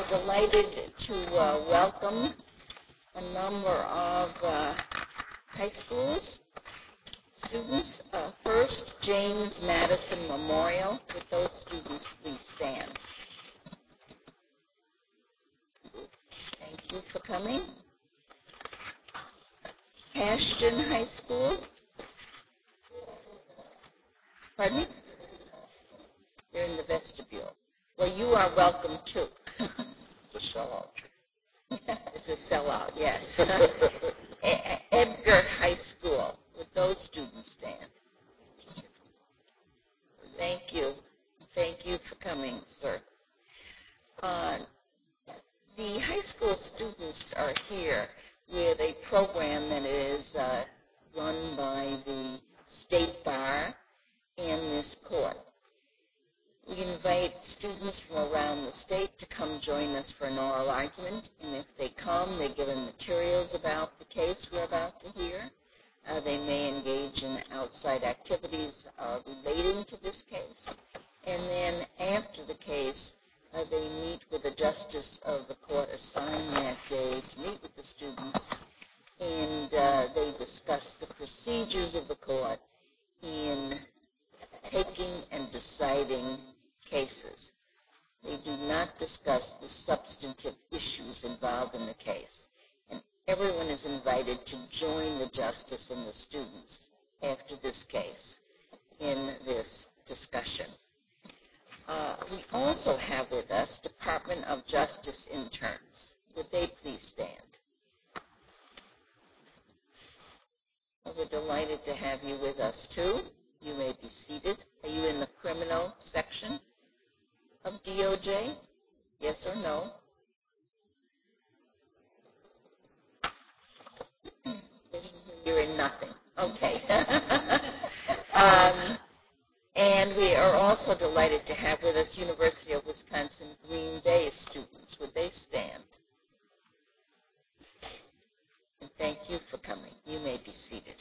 delighted to welcome a number of high schools students. First, James Madison Memorial. Would those students please stand? Thank you for coming. Ashton High School. Pardon me? They're in the vestibule. Well, you are welcome too. It's a sellout. It's a sellout, yes. Edgar High School. Would those students stand? Thank you. Thank you for coming, sir. The high school students are here with a program that is run by the State Bar and this court. We invite students from around the state to come join us for an oral argument, and if they come, they're given materials about the case we're about to hear. They may engage in outside activities relating to this case, and then after the case, they meet with the justice of the court assigned that day to meet with the students, and they discuss the procedures of the court in taking and deciding cases. They do not discuss the substantive issues involved in the case. And everyone is invited to join the justice and the students after this case in this discussion. We also have with us Department of Justice interns. Would they please stand? We're delighted to have you with us too. You may be seated. Are you in the criminal section of DOJ? Yes or no? You're in nothing. Okay. And we are also delighted to have with us University of Wisconsin Green Bay students. Would they stand? And thank you for coming. You may be seated.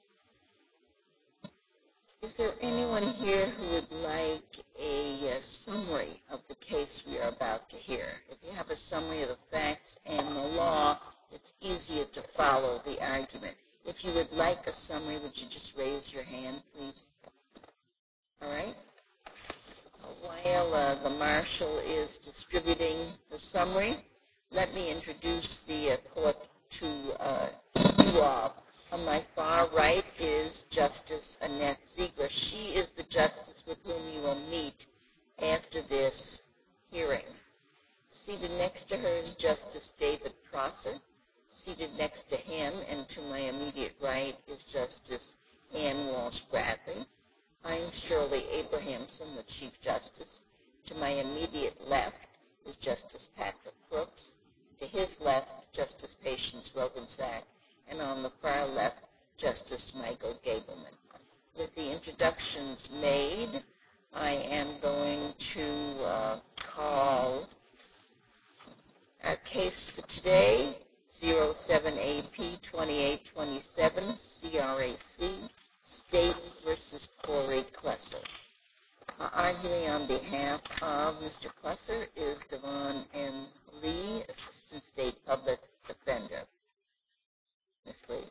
Is there anyone here who would like a summary of the case we are about to hear? If you have a summary of the facts and the law, it's easier to follow the argument. If you would like a summary, would you just raise your hand, please? All right. While the marshal is distributing the summary, let me introduce the court to you all. On my far right is Justice Annette Ziegler. She is the justice with whom you will meet after this hearing. Seated next to her is Justice David Prosser. Seated next to him and to my immediate right is Justice Ann Walsh Bradley. I'm Shirley Abrahamson, the Chief Justice. To my immediate left is Justice Patrick Brooks. To his left, Justice Patience Rogensack. And on the far left, Justice Michael Gableman. With the introductions made, I am going to call our case for today, 07AP2827, CRAC, State versus Corey Klesser. Arguing on behalf of Mr. Klesser is Devon M. Lee, Assistant State Public Defender. Ms. Lee.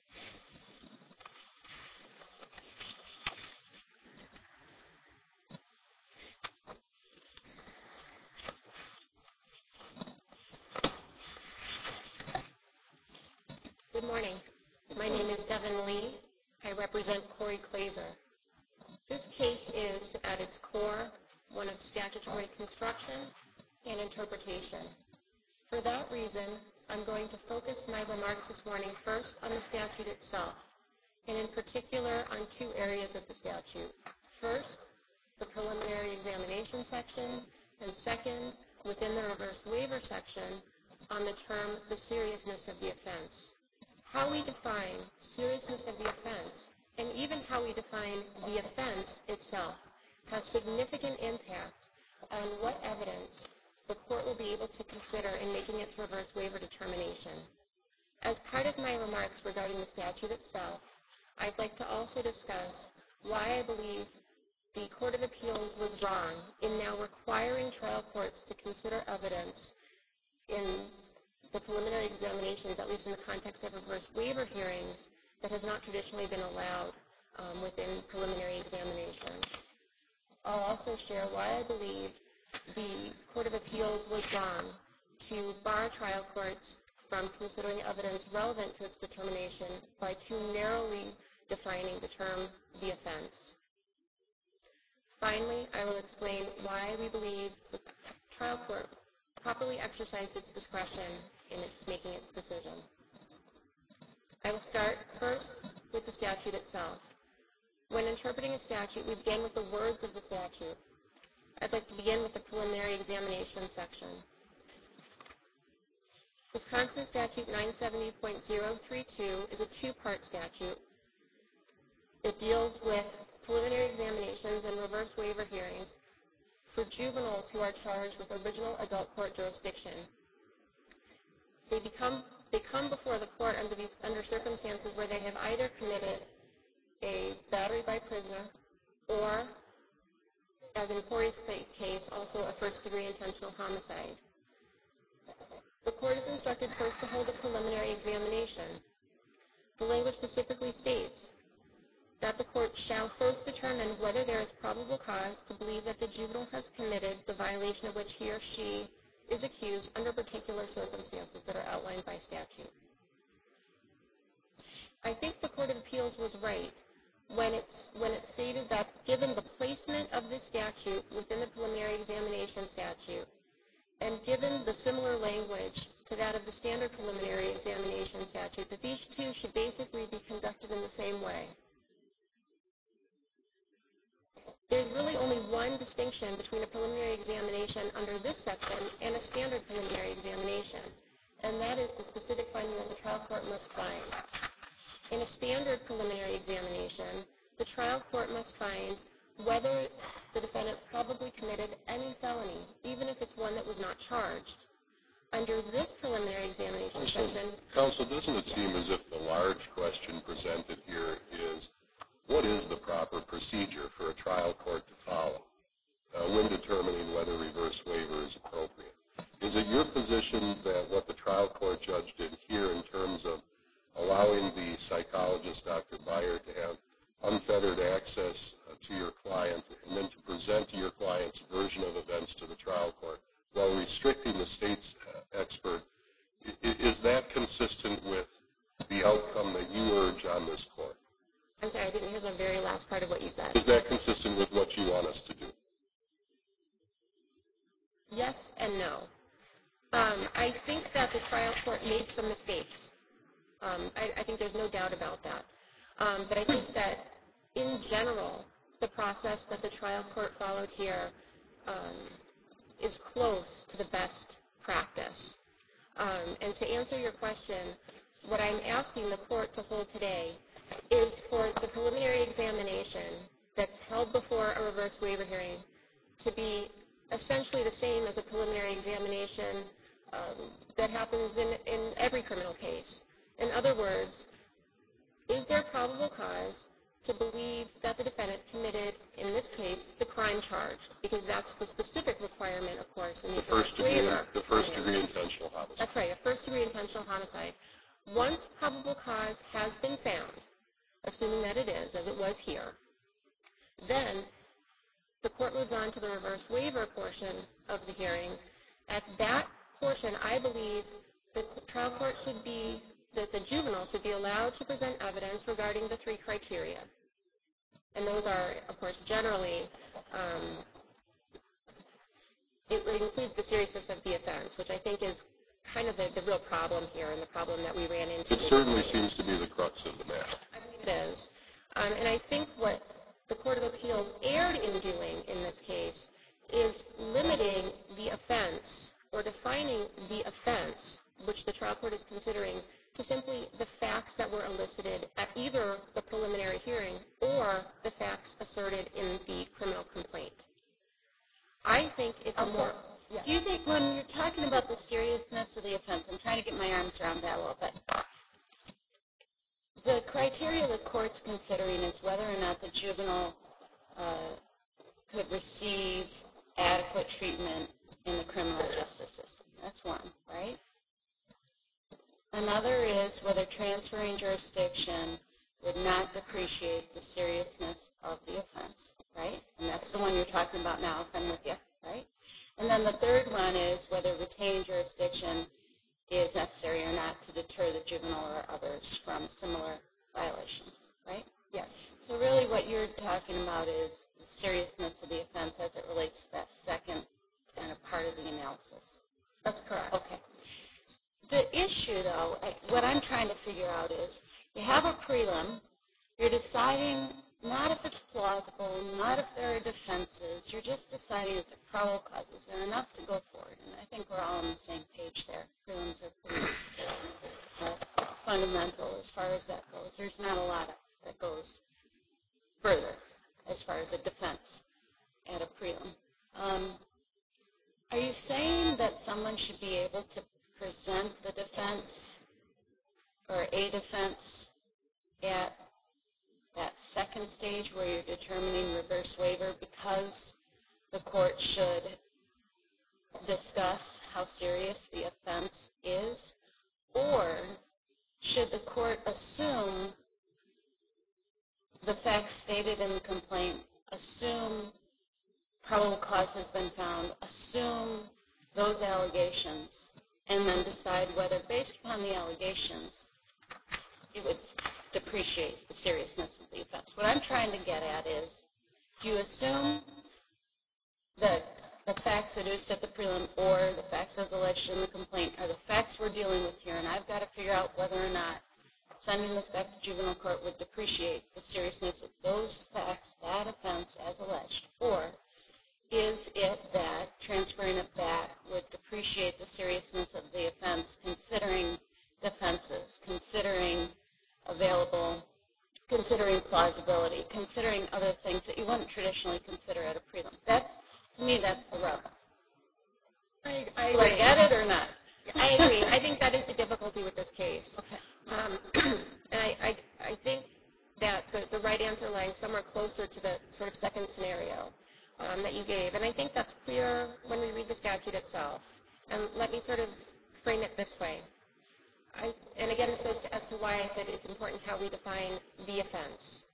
Good morning. My name is Devon Lee. I represent Corey Klesser. This case is, at its core, one of statutory construction and interpretation. For that reason, I'm going to focus my remarks this morning first on the statute itself, and in particular on two areas of the statute. First, the preliminary examination section, and second, within the reverse waiver section, on the term the seriousness of the offense. How we define seriousness of the offense, and even how we define the offense itself, has significant impact on what evidence the court will be able to consider in making its reverse waiver determination. As part of my remarks regarding the statute itself, I'd like to also discuss why I believe the Court of Appeals was wrong in now requiring trial courts to consider evidence in the preliminary examinations, at least in the context of reverse waiver hearings, that has not traditionally been allowed within preliminary examinations. I'll also share why I believe the Court of Appeals was wrong to bar trial courts from considering evidence relevant to its determination by too narrowly defining the term the offense. Finally, I will explain why we believe the trial court properly exercised its discretion in making its decision. I will start first with the statute itself. When interpreting a statute, we begin with the words of the statute. I'd like to begin with the preliminary examination section. Wisconsin Statute 970.032 is a two-part statute. It deals with preliminary examinations and reverse waiver hearings for juveniles who are charged with original adult court jurisdiction. They come before the court under circumstances where they have either committed a battery by prisoner or, as in Corey's case, also a first-degree intentional homicide. The court is instructed first to hold a preliminary examination. The language specifically states that the court shall first determine whether there is probable cause to believe that the juvenile has committed the violation of which he or she is accused under particular circumstances that are outlined by statute. I think the Court of Appeals was right when it stated that given the placement of this statute within the preliminary examination statute, and given the similar language to that of the standard preliminary examination statute, that these two should basically be conducted in the same way. There's really only one distinction between a preliminary examination under this section and a standard preliminary examination, and that is the specific finding that the trial court must find. In a standard preliminary examination, the trial court must find whether the defendant probably committed any felony, even if it's one that was not charged. Under this preliminary examination section... Counsel, doesn't it seem as if the large question presented here is, what is the proper procedure for a trial court to follow when determining whether reverse waiver is appropriate? Is it your position that what the trial court judge did here in terms of allowing the psychologist, Dr. Beyer, to have unfettered access to your client and then to present to your client's version of events to the trial court while restricting the state's expert, is that consistent with the outcome that you urge on this court? I'm sorry, I didn't hear the very last part of what you said. Is that consistent with what you want us to do? Yes and no. I think that the trial court made some mistakes. I think there's no doubt about that. But I think that, in general, the process that the trial court followed here is close to the best practice. And to answer your question, what I'm asking the court to hold today is for the preliminary examination that's held before a reverse waiver hearing to be essentially the same as a preliminary examination that happens in every criminal case. In other words, is there probable cause to believe that the defendant committed, in this case, the crime charged? Because that's the specific requirement, of course, in the reverse waiver. The first-degree intentional homicide. That's right, a first-degree intentional homicide. Once probable cause has been found, assuming that it is, as it was here, then the court moves on to the reverse waiver portion of the hearing. At that portion, I believe the trial court should be, that the juvenile should be allowed to present evidence regarding the three criteria. And those are, of course, generally, it includes the seriousness of the offense, which I think is kind of the real problem here and the problem that we ran into. It certainly seems to be the crux of the matter. I believe it is. And I think what the Court of Appeals erred in doing in this case is limiting the offense or defining the offense, which the trial court is considering, to simply the facts that were elicited at either the preliminary hearing or the facts asserted in the criminal complaint. I think it's a more... Do you think when you're talking about the seriousness of the offense, I'm trying to get my arms around that a little bit, the criteria the court's considering is whether or not the juvenile could receive adequate treatment in the criminal justice system. That's one, right? Another is whether transferring jurisdiction would not depreciate the seriousness of the offense, right? And that's the one you're talking about now, if I'm with you, right? And then the third one is whether retaining jurisdiction is necessary or not to deter the juvenile or others from similar violations, right? Yes. So really what you're talking about is the seriousness of the offense as it relates to that second kind of part of the analysis. That's correct. Okay. The issue, though, what I'm trying to figure out is you have a prelim, you're deciding not if it's plausible, not if there are defenses, you're just deciding is there probable cause, is there enough to go forward? And I think we're all on the same page there. Prelims are pretty fundamental as far as that goes. There's not a lot that goes further as far as a defense at a prelim. Are you saying that someone should be able to present the defense or a defense at that second stage where you're determining reverse waiver because the court should discuss how serious the offense is? Or should the court assume the facts stated in the complaint, assume probable cause has been found, assume those allegations, and then decide whether, based upon the allegations, it would depreciate the seriousness of the offense? What I'm trying to get at is, do you assume that the facts adduced at the prelim or the facts as alleged in the complaint are the facts we're dealing with here, and I've got to figure out whether or not sending this back to juvenile court would depreciate the seriousness of those facts, that offense as alleged? Or is it that transferring it back would depreciate the seriousness of the offense, considering defenses, considering considering plausibility, considering other things that you wouldn't traditionally consider at a prelim? To me, that's the rub. I Do I get it or not? I agree. I think that is the difficulty with this case. Okay. And I think that the right answer lies somewhere closer to the sort of second scenario that you gave. And I think that's clear when we read the statute itself. And let me sort of frame it this way. And again, this goes as to why I said it's important how we define the offense.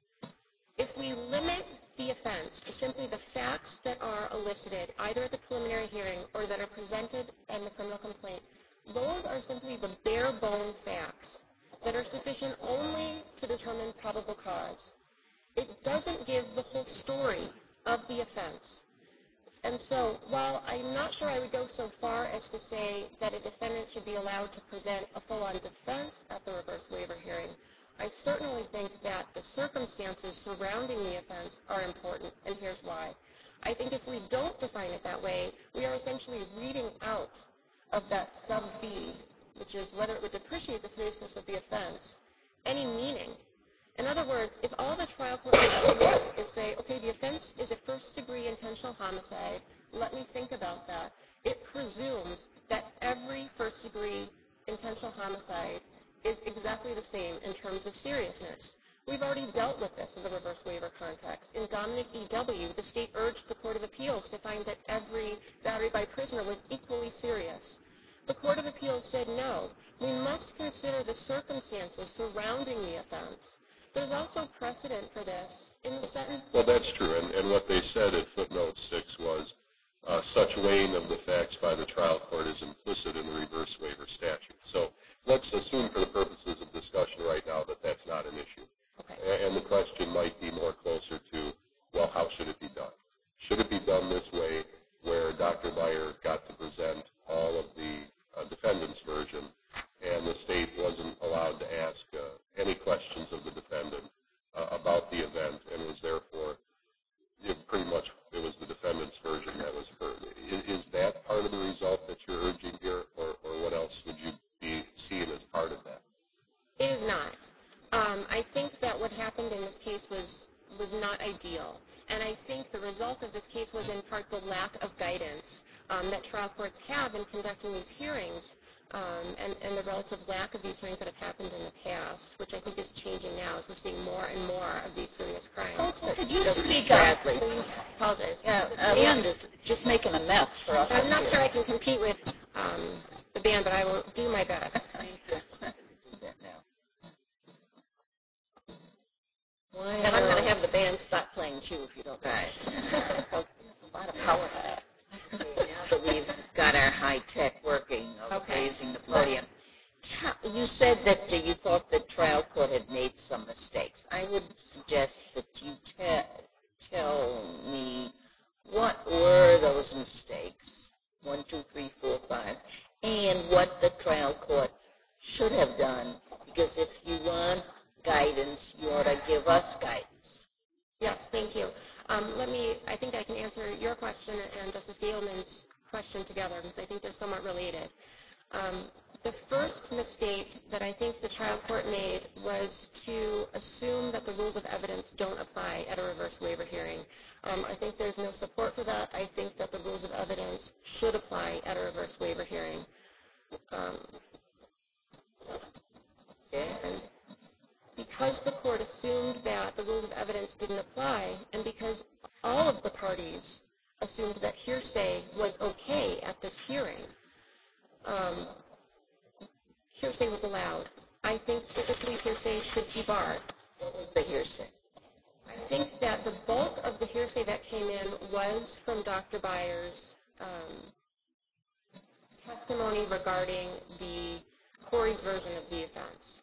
If we limit the offense to simply the facts that are elicited either at the preliminary hearing or that are presented in the criminal complaint, those are simply the bare bone facts that are sufficient only to determine probable cause. It doesn't give the whole story of the offense. And so, while I'm not sure I would go so far as to say that a defendant should be allowed to present a full-on defense at the reverse waiver hearing, I certainly think that the circumstances surrounding the offense are important, and here's why. I think if we don't define it that way, we are essentially reading out of that sub-B, which is whether it would depreciate the seriousness of the offense, any meaning. In other words, if all the trial court would do is say, okay, the offense is a first-degree intentional homicide, let me think about that, it presumes that every first-degree intentional homicide is exactly the same in terms of seriousness. We've already dealt with this in the reverse waiver context. In Dominic E.W., the state urged the Court of Appeals to find that every battery by prisoner was equally serious. The Court of Appeals said no. We must consider the circumstances surrounding the offense. There's also precedent for this in the sentence. Well, that's true. And what they said at footnote 6 was such weighing of the facts by the trial court is implicit in the reverse waiver statute. So let's assume for the purposes of discussion right now that that's not an issue. Okay. And the question might be more closer to, well, how should it be done? Should it be done this way where Dr. Meyer got to present all of the defendant's version and the state wasn't allowed to ask any questions of the defendant about the event and was therefore pretty much it was the defendant's version that was heard? Is that part of the result that you're urging here, or what else would you be seeing as part of that? It is not. I think that what happened in this case was not ideal. And I think the result of this case was in part the lack of guidance that trial courts have in conducting these hearings and the relative lack of these hearings that have happened in the past, which I think is changing now as we're seeing more and more of these serious crimes. Could you speak up, please? Apologize. Yeah, the band is just making a mess for us. I'm not sure I can compete with the band, but I will do my best. Thank you. And I'm going to have the band stop playing too if you don't mind. Right. Well, there's a lot of power to that. Now that we've got our high tech working of raising the podium, you said that you thought the trial court had made some mistakes. I would suggest that you tell me what were those mistakes, 1, 2, 3, 4, 5, and what the trial court should have done, because if you want guidance, you ought to give us guidance. Yes, thank you. I think I can answer your question and Justice Gableman's question together because I think they're somewhat related. The first mistake that I think the trial court made was to assume that the rules of evidence don't apply at a reverse waiver hearing. I think there's no support for that. I think that the rules of evidence should apply at a reverse waiver hearing. And because the court assumed that the rules of evidence didn't apply, and because all of the parties assumed that hearsay was okay at this hearing, hearsay was allowed. I think typically hearsay should be barred. What was the hearsay? I think that the bulk of the hearsay that came in was from Dr. Byers' testimony regarding Corey's version of the offense.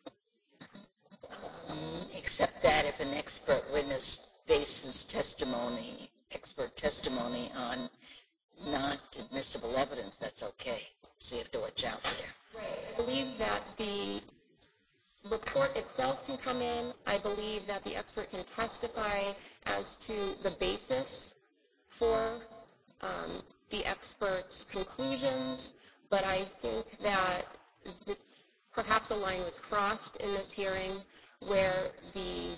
Except that if an expert witness bases expert testimony on not admissible evidence, that's okay. So you have to watch out there. Right. I believe that the report itself can come in. I believe that the expert can testify as to the basis for the expert's conclusions, but I think that perhaps a line was crossed in this hearing where the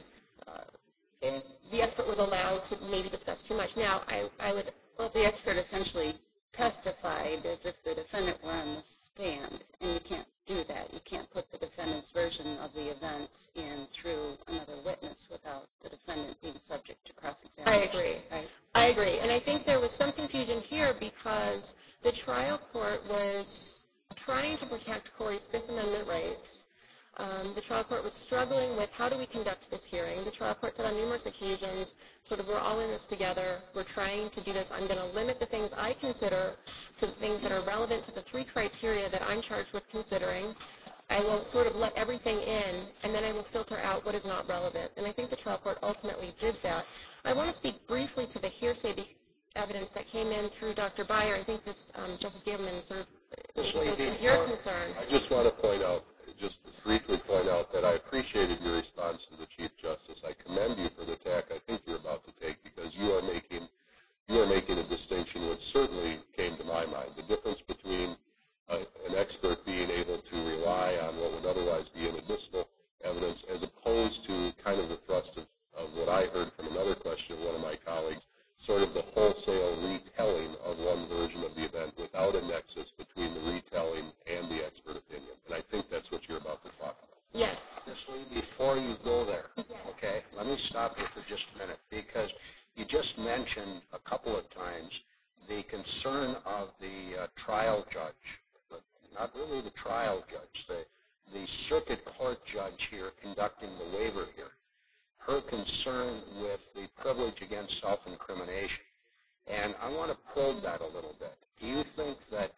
expert was allowed to maybe discuss too much. Now, Well, the expert essentially testified as if the defendant were on the stand, and you can't do that. You can't put the defendant's version of the events in through another witness without the defendant being subject to cross-examination. I agree. Right? I agree. And I think there was some confusion here because the trial court was trying to protect Corey's Fifth Amendment rights. The trial court was struggling with how do we conduct this hearing. The trial court said on numerous occasions, sort of, we're all in this together. We're trying to do this. I'm going to limit the things I consider to the things that are relevant to the three criteria that I'm charged with considering. I will sort of let everything in, and then I will filter out what is not relevant. And I think the trial court ultimately did that. I want to speak briefly to the hearsay evidence that came in through Dr. Byer. I think this, Justice Gableman, sort of goes to your concern. I just want to briefly point out that I appreciated your response to the Chief Justice. I commend you for the tack I think you're about to take, because you are making a distinction which certainly came to my mind. The difference between an expert being able to rely on what would otherwise be inadmissible evidence, as opposed to kind of the thrust of what I heard from another question of one of my colleagues, sort of the wholesale retelling of one version of the event without a nexus between the retelling and the expert opinion. And I think that's what you're about to talk about. Yes. Ms. Lee, before you go there, okay, let me stop you for just a minute, because you just mentioned a couple of times the concern of the trial judge, but not really the trial judge, the circuit court judge here conducting the waiver here, her concern with the privilege against self-incrimination. And I want to probe that a little bit. Do you think that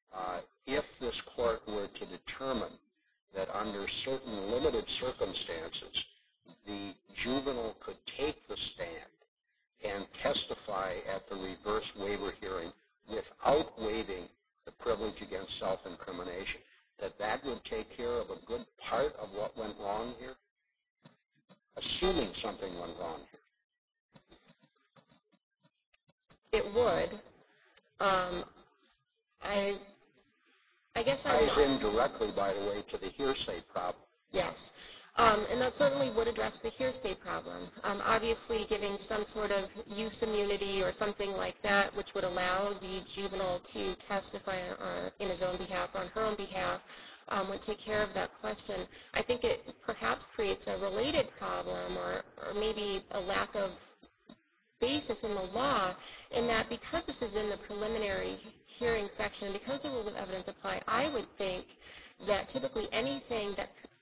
if this court were to determine that under certain limited circumstances, the juvenile could take the stand and testify at the reverse waiver hearing without waiving the privilege against self-incrimination, that would take care of a good part of what went wrong here? Assuming something went wrong here. It would. I guess I ties in directly, by the way, to the hearsay problem. Yes. And that certainly would address the hearsay problem. Obviously, giving some sort of use immunity or something like that, which would allow the juvenile to testify in his own behalf or on her own behalf, would take care of that question. I think it perhaps creates a related problem or maybe a lack of basis in the law, in that because this is in the preliminary hearing section, because the rules of evidence apply, I would think that typically anything that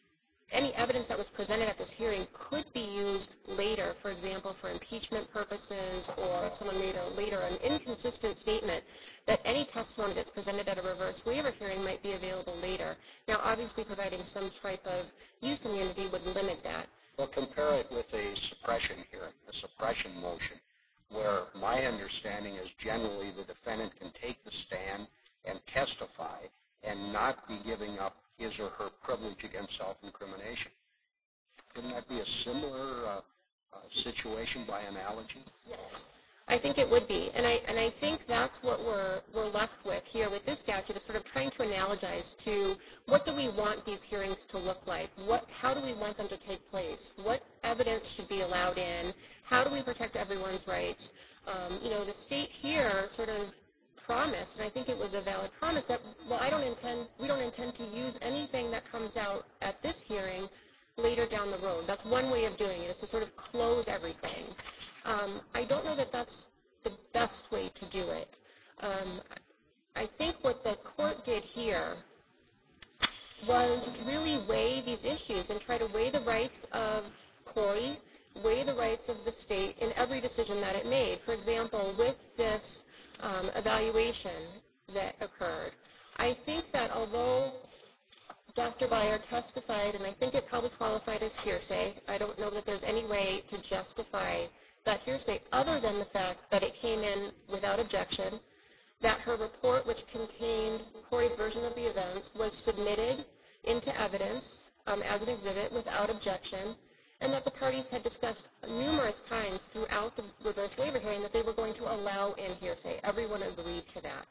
any evidence that was presented at this hearing could be used later, for example, for impeachment purposes, or if someone made later an inconsistent statement, that any testimony that's presented at a reverse waiver hearing might be available later. Now, obviously, providing some type of use immunity would limit that. Well, compare it with a suppression hearing, a suppression motion, where my understanding is generally the defendant can take the stand and testify and not be giving up his or her privilege against self-incrimination. Wouldn't that be a similar situation by analogy? Yes, I think it would be, and I think that's what we're left with here with this statute, is sort of trying to analogize to what do we want these hearings to look like? How do we want them to take place? What evidence should be allowed in? How do we protect everyone's rights? The state here sort of promised, and I think it was a valid promise, that we don't intend to use anything that comes out at this hearing later down the road. That's one way of doing it, is to sort of close everything. I don't know that that's the best way to do it. I think what the court did here was really weigh these issues and try to weigh the rights of Corey, weigh the rights of the state in every decision that it made. For example, with this evaluation that occurred, I think that although Dr. Beyer testified, and I think it probably qualified as hearsay, I don't know that there's any way to justify that hearsay other than the fact that it came in without objection, that her report, which contained Corey's version of the events, was submitted into evidence as an exhibit without objection, and that the parties had discussed numerous times throughout the reverse waiver hearing that they were going to allow in hearsay. Everyone agreed to that.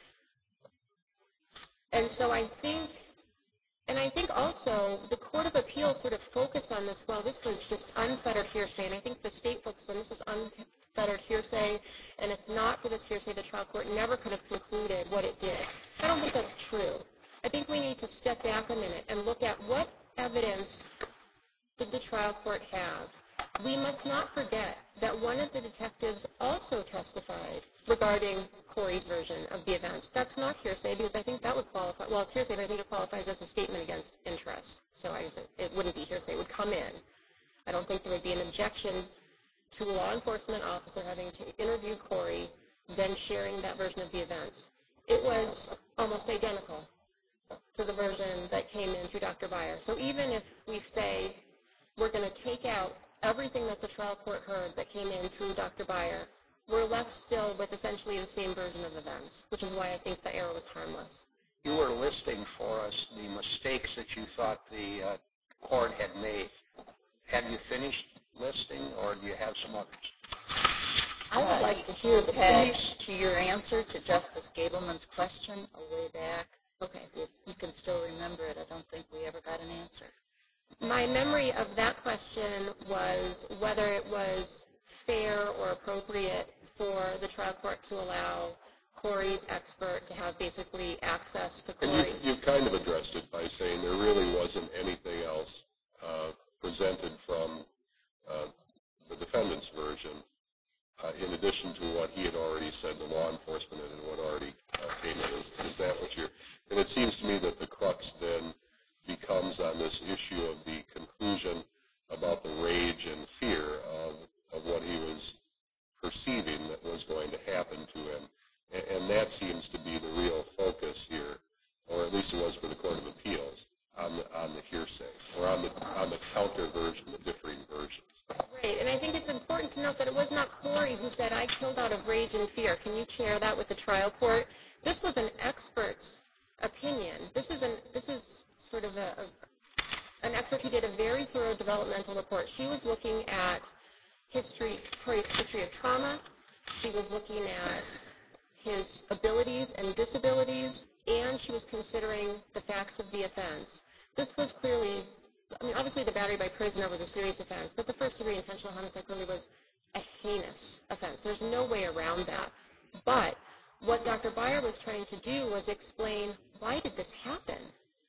And so I think also the Court of Appeals sort of focused on this, well, this was just unfettered hearsay, and I think the state focused on this was unfettered hearsay, and if not for this hearsay, the trial court never could have concluded what it did. I don't think that's true. I think we need to step back a minute and look at what evidence did the trial court have. We must not forget that one of the detectives also testified regarding Corey's version of the events. That's not hearsay, because I think that would qualify. Well, it's hearsay, but I think it qualifies as a statement against interest. So it wouldn't be hearsay. It would come in. I don't think there would be an objection to a law enforcement officer having to interview Corey, then sharing that version of the events. It was almost identical to the version that came in through Dr. Beyer. So even if we say we're going to take out everything that the trial court heard that came in through Dr. Beyer, we're left still with essentially the same version of events, which is why I think the error was harmless. You were listing for us the mistakes that you thought the court had made. Have you finished listing, or do you have some others? I would like to hear the finish to your answer to Justice Gableman's question a way back. Okay. If you can still remember it, I don't think we ever got an answer. My memory of that question was whether it was fair or appropriate for the trial court to allow Corey's expert to have basically access to Corey. And you kind of addressed it by saying there really wasn't anything else presented from the defendant's version in addition to what he had already said to law enforcement and what already came in. Is that what you're... And it seems to me that the crux then becomes on this issue of the conclusion about the rage and fear of what he was perceiving that was going to happen to him. And that seems to be the real focus here, or at least it was for the Court of Appeals, on the hearsay, or on the counter version, the differing versions. Right, and I think it's important to note that it was not Corey who said, I killed out of rage and fear. Can you share that with the trial court? This was an expert's opinion. This is sort of an expert who did a very thorough developmental report. She was looking at Corey's history of trauma. She was looking at his abilities and disabilities, and she was considering the facts of the offense. This was clearly, obviously the battery by prisoner was a serious offense, but the first-degree intentional homicide clearly was a heinous offense. There's no way around that. But what Dr. Beyer was trying to do was explain, why did this happen?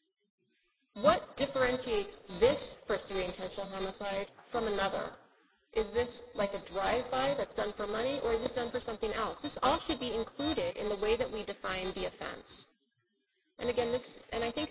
What differentiates this first-degree intentional homicide from another? Is this like a drive-by that's done for money, or is this done for something else? This all should be included in the way that we define the offense. And again, I think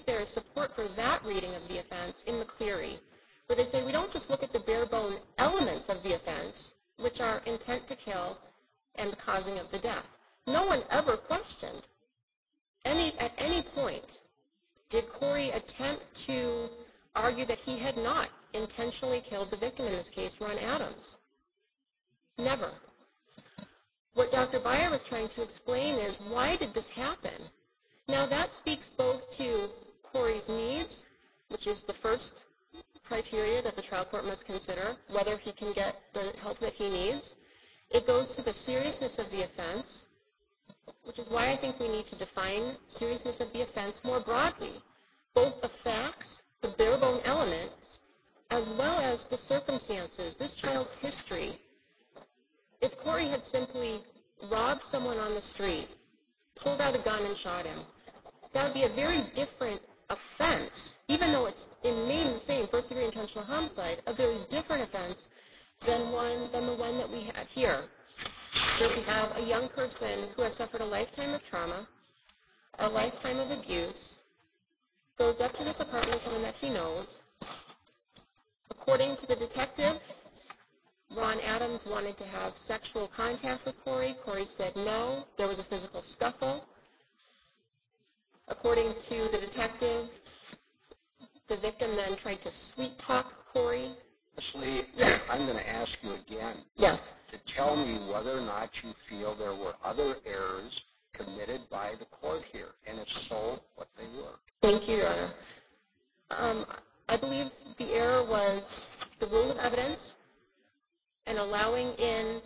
there is support for that reading of the offense in McCleary, where they say we don't just look at the bare bone elements of the offense, which are intent to kill and the causing of the death. No one ever questioned at any point did Corey attempt to argue that he had not intentionally killed the victim in this case, Ron Adams. Never. What Dr. Beyer was trying to explain is, why did this happen? Now that speaks both to Corey's needs, which is the first criteria that the trial court must consider, whether he can get the help that he needs. It goes to the seriousness of the offense, which is why I think we need to define seriousness of the offense more broadly. Both the facts, the bare bone elements, as well as the circumstances, this child's history. If Corey had simply robbed someone on the street, pulled out a gun and shot him, that would be a very different offense, even though it's named the same, first-degree intentional homicide, a very different offense than the one that we had here. Where we have a young person who has suffered a lifetime of trauma, a lifetime of abuse, goes up to this apartment with someone that he knows. According to the detective, Ron Adams wanted to have sexual contact with Corey. Corey said no. There was a physical scuffle. According to the detective, the victim then tried to sweet-talk Corey. Ms. Lee, Yes. I'm going to ask you again Yes. to tell me whether or not you feel there were other errors committed by the court here, and if so, what they were. Thank you, Your Honor. I believe the error was the rule of evidence and allowing in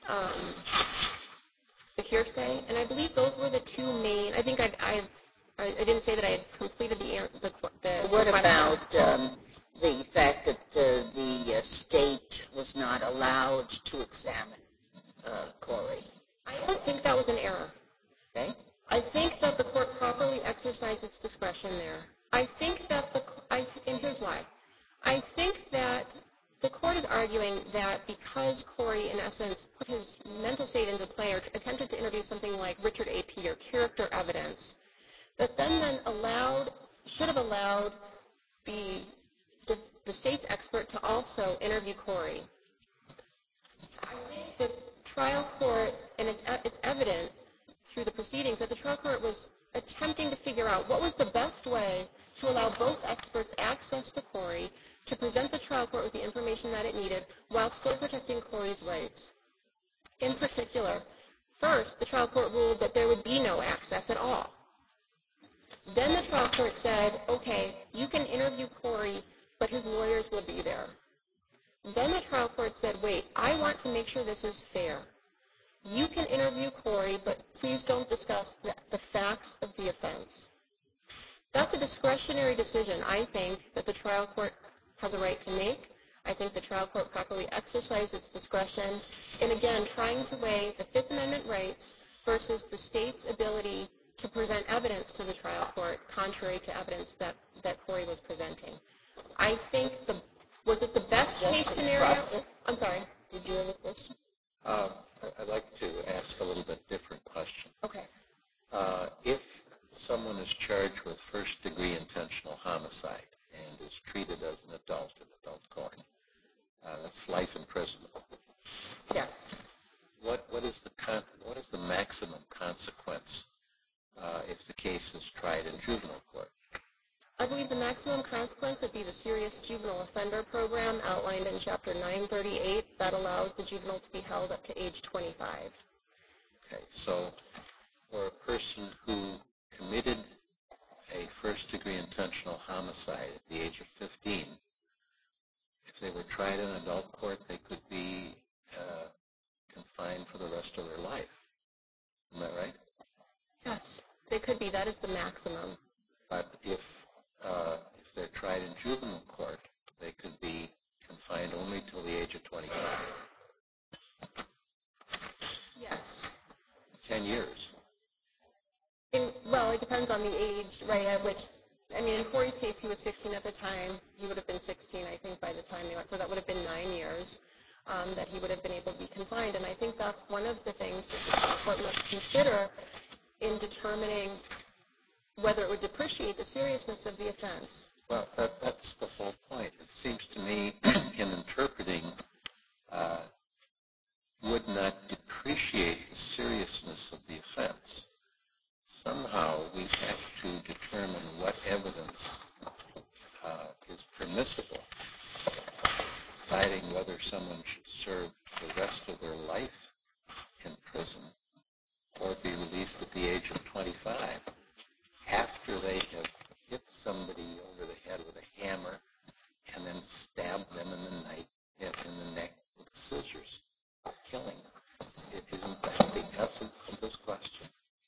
the hearsay, and I believe those were the two main. I think I didn't say that I had completed the What question. about the fact that the state was not allowed to examine Corey? I don't think that was an error. Okay? I think that the court properly exercised its discretion there. I think that and here's why. I think that the court is arguing that because Corey, in essence, put his mental state into play or attempted to interview something like Richard A. Peter, character evidence, that then should have allowed the state's expert to also interview Corey. I think the trial court, and it's evident through the proceedings, that the trial court was attempting to figure out what was the best way to allow both experts access to Corey to present the trial court with the information that it needed while still protecting Corey's rights. In particular, first, the trial court ruled that there would be no access at all. Then the trial court said, okay, you can interview Corey, but his lawyers will be there. Then the trial court said, wait, I want to make sure this is fair. You can interview Corey, but please don't discuss the facts of the offense. That's a discretionary decision, I think, that the trial court has a right to make. I think the trial court properly exercised its discretion in, again, trying to weigh the Fifth Amendment rights versus the state's ability to present evidence to the trial court contrary to evidence that Corey was presenting. I think, was it the best case scenario? I'm sorry. Did you have a question? I'd like to ask a little bit different question. Okay. If someone is charged with first-degree intentional homicide and is treated as an adult in adult court, that's life in prison. Yes. What is the maximum consequence if the case is tried in juvenile court? I believe the maximum consequence would be the serious juvenile offender program outlined in Chapter 938 that allows the juvenile to be held up to age 25. Okay, so for a person who committed a first-degree intentional homicide at the age of 15, if they were tried in adult court, they could be confined for the rest of their life. Am I right? Yes, they could be. That is the maximum. But if they're tried in juvenile court, they could be confined only till the age of 25. Yes. 10 years. Well, it depends on the age, right, at which, I mean, in Corey's case, he was 15 at the time. He would have been 16, I think, by the time they went. So that would have been 9 years that he would have been able to be confined. And I think that's one of the things that the court must consider in determining whether it would depreciate the seriousness of the offense. Well, that's the whole point. It seems to me in interpreting would not depreciate the seriousness of the offense. Somehow we have to determine what evidence is permissible, deciding whether someone should serve the rest of their life in prison or be released at the age of 25 after they have hit somebody over the head with a hammer and then stabbed them in the neck with scissors, killing them. Isn't that the essence of this question?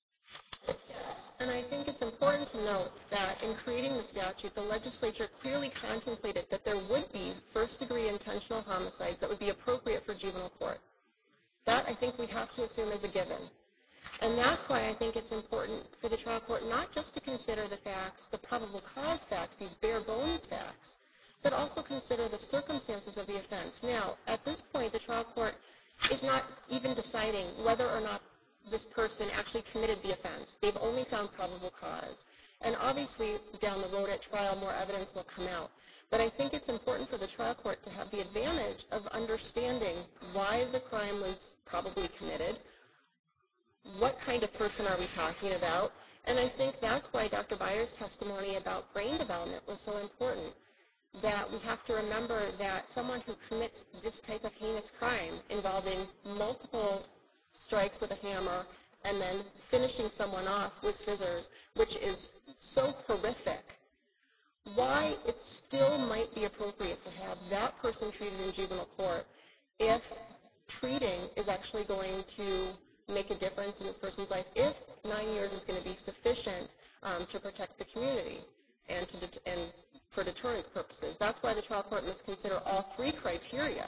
Yes, and I think it's important to note that in creating the statute, the legislature clearly contemplated that there would be first-degree intentional homicides that would be appropriate for juvenile court. That, I think, we have to assume is a given. And that's why I think it's important for the trial court not just to consider the facts, the probable cause facts, these bare bones facts, but also consider the circumstances of the offense. Now, at this point, the trial court is not even deciding whether or not this person actually committed the offense. They've only found probable cause. And obviously, down the road at trial, more evidence will come out. But I think it's important for the trial court to have the advantage of understanding why the crime was probably committed, what kind of person are we talking about, and I think that's why Dr. Byers' testimony about brain development was so important, that we have to remember that someone who commits this type of heinous crime involving multiple strikes with a hammer and then finishing someone off with scissors, which is so horrific, why it still might be appropriate to have that person treated in juvenile court if treating is actually going to make a difference in this person's life, if 9 years is going to be sufficient to protect the community and for deterrence purposes. That's why the trial court must consider all three criteria.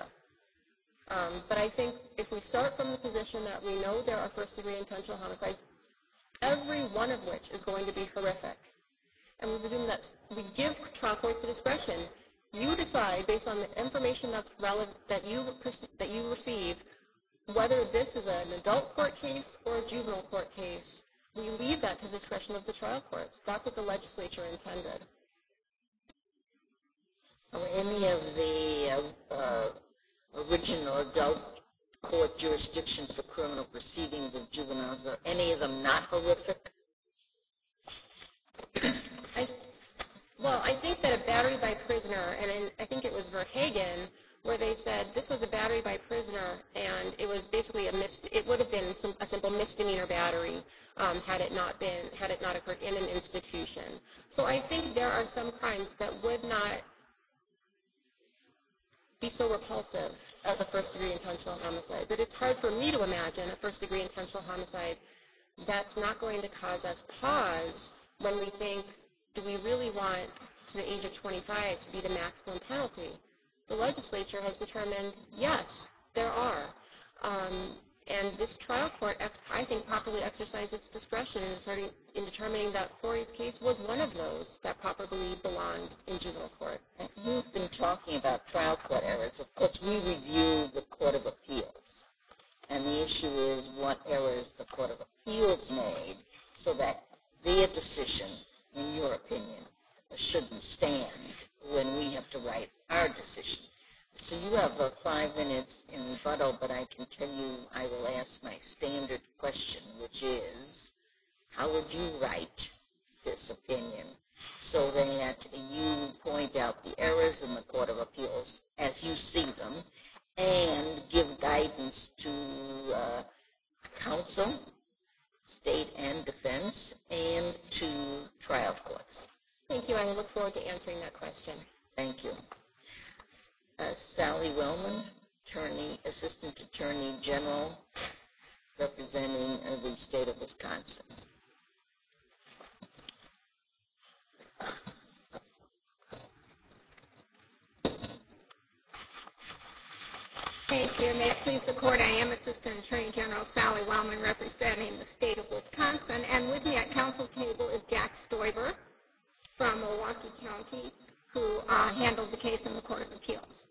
But I think if we start from the position that we know there are first-degree intentional homicides, every one of which is going to be horrific, and we presume that we give trial court the discretion, you decide based on the information that's relevant that you receive whether this is an adult court case or a juvenile court case. We leave that to the discretion of the trial courts. That's what the legislature intended. Are any of the original adult court jurisdictions for criminal proceedings of juveniles, are any of them not horrific? I think that a battery by prisoner, and I think it was Verhagen, where they said this was a battery by prisoner, and it was basically it would have been a simple misdemeanor battery had it not occurred in an institution. So I think there are some crimes that would not be so repulsive as a first-degree intentional homicide. But it's hard for me to imagine a first-degree intentional homicide that's not going to cause us pause when we think, do we really want to the age of 25 to be the maximum penalty? The legislature has determined, yes, there are. And this trial court, I think, properly exercised its discretion in determining that Corey's case was one of those that properly belonged in juvenile court. And you've been talking about trial court errors. Of course, we review the Court of Appeals. And the issue is what errors the Court of Appeals made so that their decision, in your opinion, shouldn't stand when we have to write our decision. So you have 5 minutes in rebuttal, but I can tell you I will ask my standard question, which is, how would you write this opinion so that you point out the errors in the Court of Appeals as you see them and give guidance to counsel, state and defense, and to trial courts? Thank you. I look forward to answering that question. Thank you. Sally Wellman, Assistant Attorney General, representing the state of Wisconsin. Thank you. May it please the Court, I am Assistant Attorney General Sally Wellman, representing the state of Wisconsin. And with me at council table is Jack Stoiber from Milwaukee County, who handled the case in the Court of Appeals.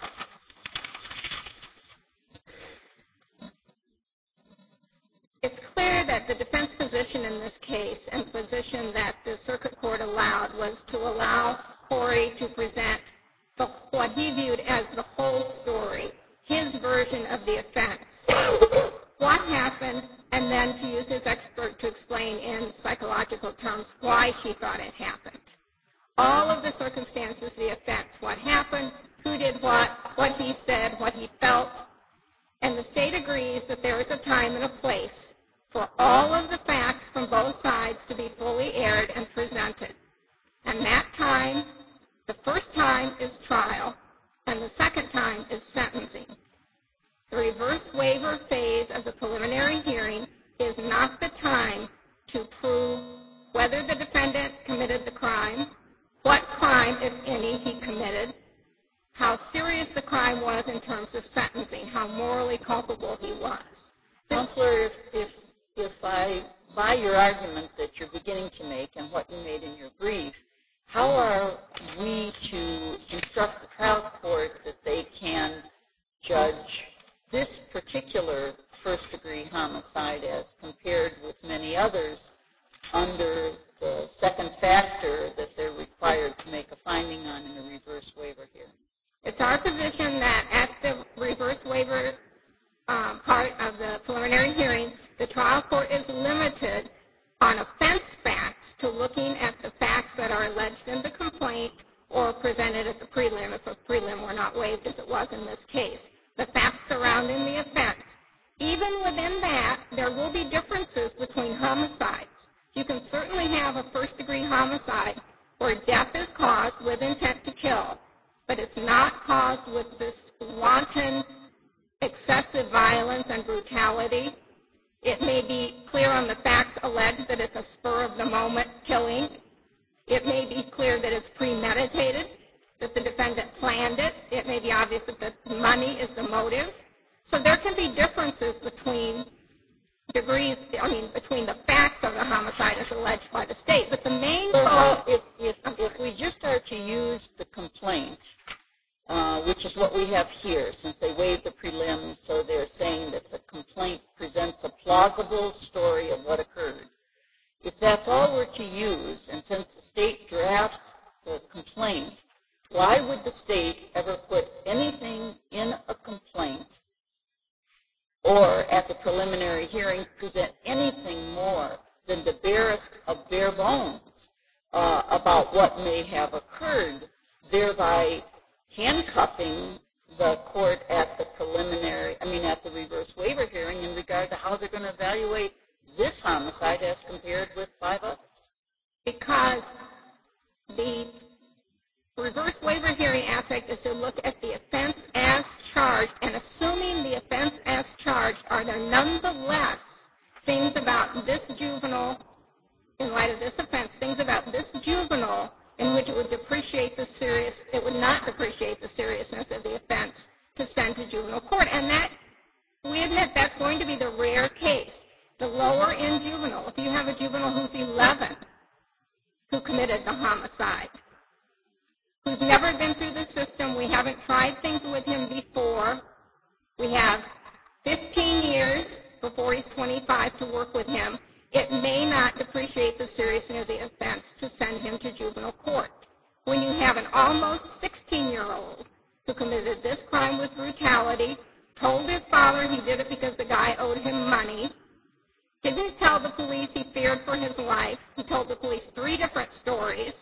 It's clear clear that the defense position in this case and the position that the circuit court allowed was to allow Corey to present what he viewed as the whole story, his version of the offense, what happened, and then to use his expert to explain in psychological terms why she thought it happened. All of the circumstances, the offense, what happened, who did what he said, what he felt, and the state agrees that there is a time and a place for all of the facts from both sides to be fully aired and presented. And that time, the first time is trial, and the second time is sentencing. The reverse waiver phase of the preliminary hearing is not the time to prove whether the defendant committed the crime, what crime, if any, he committed, how serious the crime was in terms of sentencing, how morally culpable he was. Counselor, if I buy your argument that you're beginning to make and what you made in your brief, how are we to instruct the trial court that they can judge this particular first-degree homicide as compared with many others under the second factor that they're required to make a finding on in a reverse waiver here? It's our position that at the reverse waiver part of the preliminary hearing, the trial court is limited on offense facts to looking at the facts that are alleged in the complaint or presented at the prelim, if a prelim were not waived as it was in this case. The facts surrounding the offense. Even within that, there will be differences between homicides. You can certainly have a first-degree homicide where death is caused with intent to kill, but it's not caused with this wanton, excessive violence and brutality. It may be clear on the facts alleged that it's a spur-of-the-moment killing. It may be clear that it's premeditated, that the defendant planned it. It may be obvious that the money is the motive. So there can be differences between between the facts of the homicide as alleged by the state. But the main if we just are to use the complaint, which is what we have here, since they waived the prelim, so they're saying that the complaint presents a plausible story of what occurred. If that's all we're to use, and since the state drafts the complaint, why would the state ever put anything in a complaint or at the preliminary hearing present anything more than the barest of bare bones about what may have occurred, thereby handcuffing the court at the at the reverse waiver hearing in regard to how they're going to evaluate this homicide as compared with 5 others? Because the reverse waiver hearing aspect is to look at the offense as charged, and assuming the offense as charged, are there nonetheless things about this juvenile, in light of this offense, things about this juvenile in which it would not depreciate the seriousness of the offense to send to juvenile court. And that, we admit, that's going to be the rare case. The lower end juvenile, if you have a juvenile who's 11 who committed the homicide, who's never been through the system, we haven't tried things with him before, we have 15 years before he's 25 to work with him, it may not depreciate the seriousness of the offense to send him to juvenile court. When you have an almost 16-year-old who committed this crime with brutality, told his father he did it because the guy owed him money, didn't tell the police he feared for his life, he told the police 3 different stories,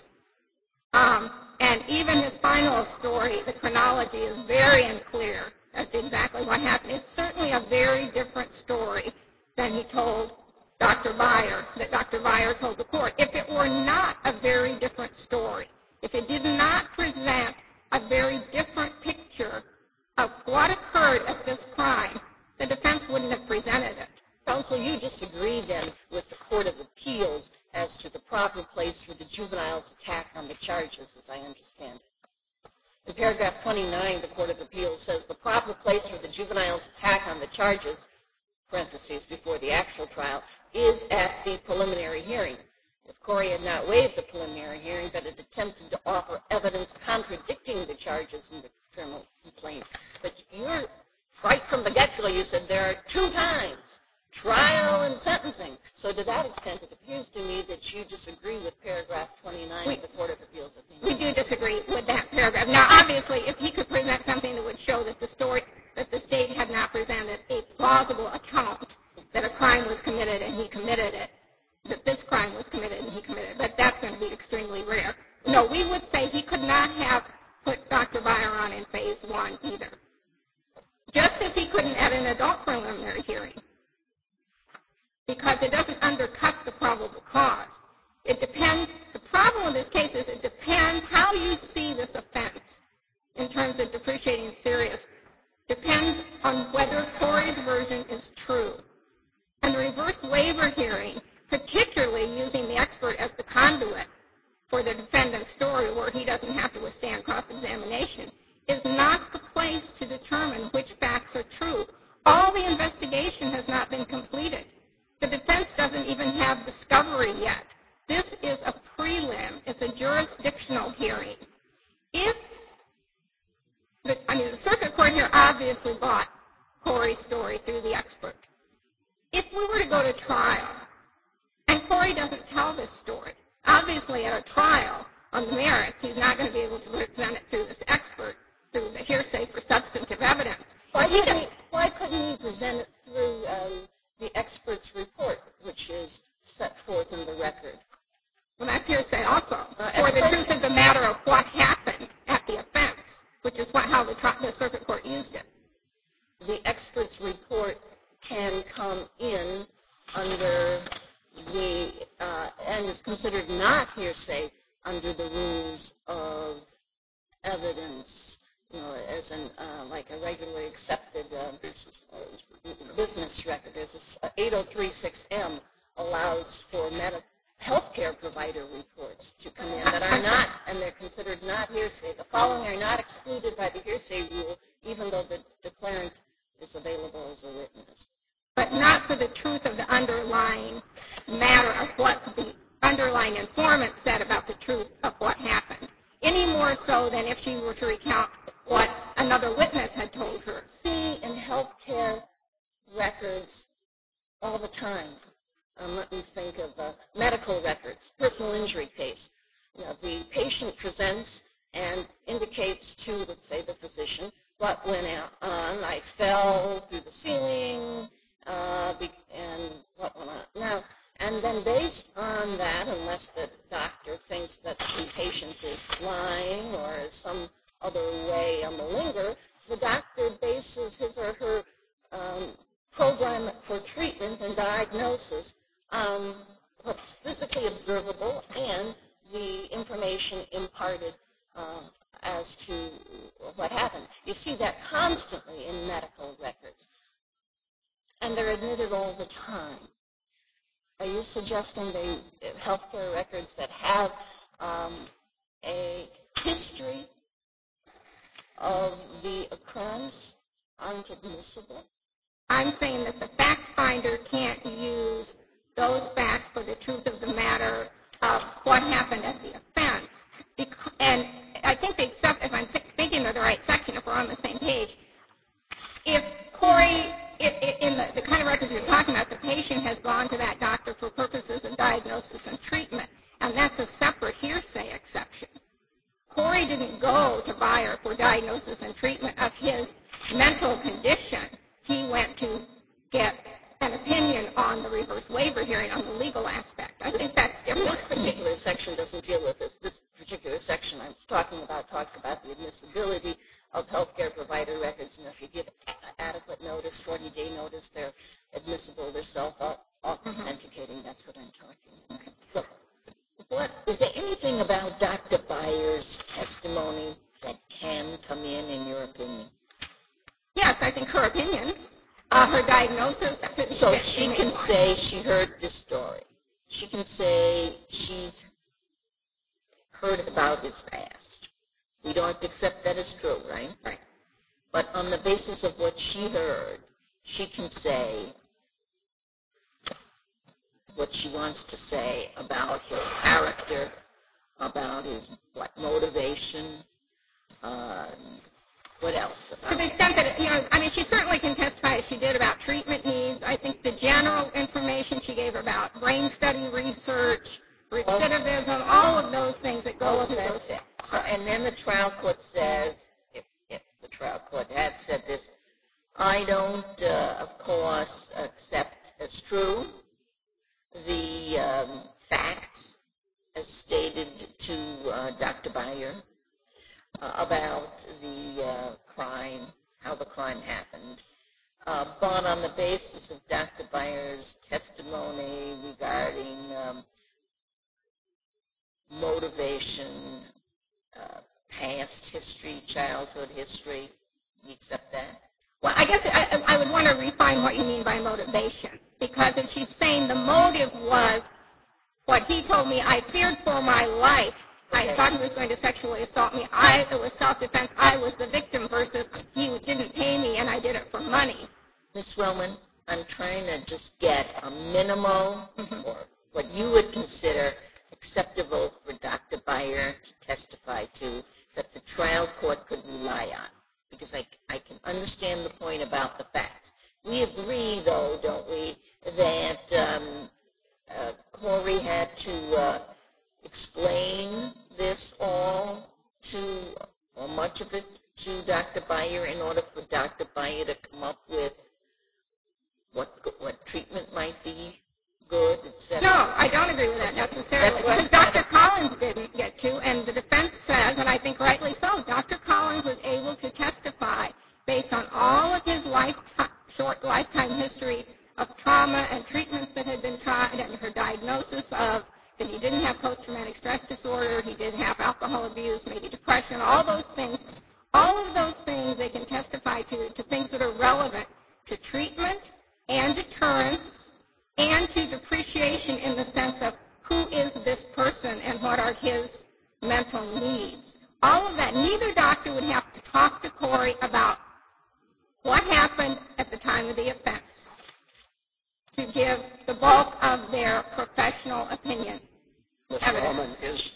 and even his final story, the chronology, is very unclear as to exactly what happened. It's certainly a very different story than he told Dr. Beyer, that Dr. Beyer told the court. If it were not a very different story, if it did not present a very different picture of what occurred at this crime, the defense wouldn't have presented it. Counsel, you disagree then with the Court of Appeals as to the proper place for the juvenile's attack on the charges, as I understand it. In paragraph 29, the Court of Appeals says the proper place for the juvenile's attack on the charges, parentheses, before the actual trial, is at the preliminary hearing. If Corey had not waived the preliminary hearing but had attempted to offer evidence contradicting the charges in the criminal complaint, but you're right from the get-go, you said there are 2 times trial and sentencing. So to that extent, it appears to me that you disagree with paragraph 29 of the Court of Appeals opinion. We do disagree with that paragraph. Now, obviously, if he could present something that would show that the state had not presented a plausible account that a crime was committed and he committed it, that this crime was committed and he committed it, but that's going to be extremely rare. No, we would say he could not have put Dr. Beyer on in phase 1 either. Just as he couldn't at an adult preliminary hearing, because it doesn't undercut the probable cause. It depends, the problem with this case is it depends how you see this offense in terms of depreciating serious, depends on whether Corey's version is true. And the reverse waiver hearing, particularly using the expert as the conduit for the defendant's story where he doesn't have to withstand cross-examination, is not the place to determine which facts are true. All the investigation has not been completed. The defense doesn't even have discovery yet. This is a prelim. It's a jurisdictional hearing. The circuit court here obviously bought Corey's story through the expert. If we were to go to trial, and Corey doesn't tell this story, obviously at a trial on the merits, he's not going to be able to present it through this expert, through the hearsay for substantive evidence. Why couldn't he present it through the expert's report, which is set forth in the record? Well, that's hearsay also, for the truth of the matter of what happened at the offense, which is how the circuit court used it. The expert's report can come in under the, and is considered not hearsay under the rules of evidence, as in like a regularly accepted business record. There's a 8036M allows for healthcare provider reports to come in that are not, and they're considered not hearsay. The following are not excluded by the hearsay rule, even though the declarant is available as a witness. But not for the truth of the underlying matter of what the underlying informant said about the truth of what happened, any more so than if she were to recount what another witness had told her. See in healthcare records all the time. Let me think of medical records, personal injury case. The patient presents and indicates to, let's say, the physician, what went on. I fell through the ceiling, and what went on. Now, and then based on that, unless the doctor thinks that the patient is lying or some other way on the linger, the doctor bases his or her program for treatment and diagnosis on what's physically observable and the information imparted as to what happened. You see that constantly in medical records, and they're admitted all the time. Are you suggesting the healthcare records that have a history of the occurrence aren't admissible? I'm saying that the fact finder can't use those facts for the truth of the matter of what happened at the offense. And I think if I'm thinking of the right section, if we're on the same page, if Corey, in the kind of records you're talking about, the patient has gone to that doctor for purposes of diagnosis and treatment, and that's a separate hearsay exception. Corey didn't go to Beyer for diagnosis and treatment of his mental condition. He went to get an opinion on the reverse waiver hearing on the legal aspect. I think that's different. This particular section doesn't deal with this. This particular section I'm talking about talks about the admissibility of healthcare provider records, and if you give adequate notice, 40-day notice, they're admissible, they're self-authenticating. That's what I'm talking about. Look, is there anything about Dr. Beyer's testimony that can come in your opinion? Yes, I think her opinion, her diagnosis. So she can say she heard this story. She can say she's heard about his past. We don't have to accept that as true, right? Right. But on the basis of what she heard, she can say what she wants to say about his character, about his motivation, What else? To the extent that, I mean, she certainly can testify as she did about treatment needs. I think the general information she gave about brain study research, recidivism, all of those things that go to that's those. it. So, and then the trial court says, if the trial court had said this, I don't, of course, accept as true the facts as stated to Dr. Beyer about the crime, how the crime happened. But on the basis of Dr. Beyer's testimony regarding motivation, past history, childhood history, you accept that? Well, I guess I would want to refine what you mean by motivation. Because if she's saying the motive was what he told me, I feared for my life. I thought he was going to sexually assault me. It was self-defense. I was the victim versus he didn't pay me and I did it for money. Ms. Wellman, I'm trying to just get a minimal or what you would consider acceptable for Dr. Beyer to testify to that the trial court could rely on. Because I can understand the point about the facts. We agree, though, don't we, that Corey had to explain this all to, or much of it, to Dr. Beyer in order for Dr. Beyer to come up with what treatment might be good, etc.? No, I don't agree with that necessarily. Because Dr. Collins didn't get to, and the defense says, and I think rightly so, Dr. Collins was able to testify based on all of his short lifetime history of trauma and treatments that had been tried and her diagnosis of that he didn't have post-traumatic stress disorder, he didn't have alcohol abuse, maybe depression, all those things. All of those things they can testify to things that are relevant to treatment and deterrence and to depreciation in the sense of who is this person and what are his mental needs. All of that. Neither doctor would have to talk to Corey about what happened at the time of the offense to give the bulk of their professional opinion. Ms. Wellman, is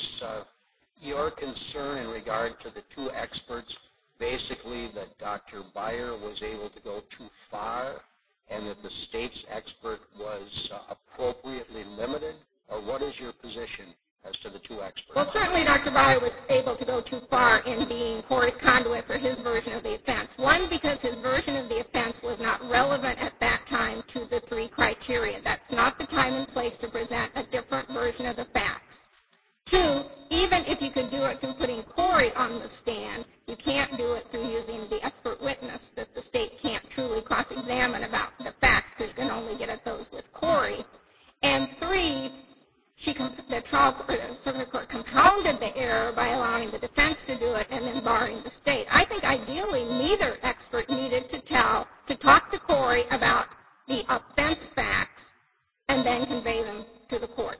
your concern in regard to the two experts basically that Dr. Beyer was able to go too far and that the state's expert was appropriately limited? Or what is your position as to the two experts? Well, certainly Dr. Beyer was able to go too far in being Corey's conduit for his version of the offense. One, because his version of the offense was not relevant at that time to the three criteria. That's not the time and place to present a different version of the facts. Two, even if you could do it through putting Corey on the stand, you can't do it through using the expert witness that the state can't truly cross-examine about the facts because you can only get at those with Corey. And three, the circuit court compounded the error by allowing the defense to do it and then barring the state. I think ideally neither expert needed to talk to Corey about the offense facts and then convey them to the court.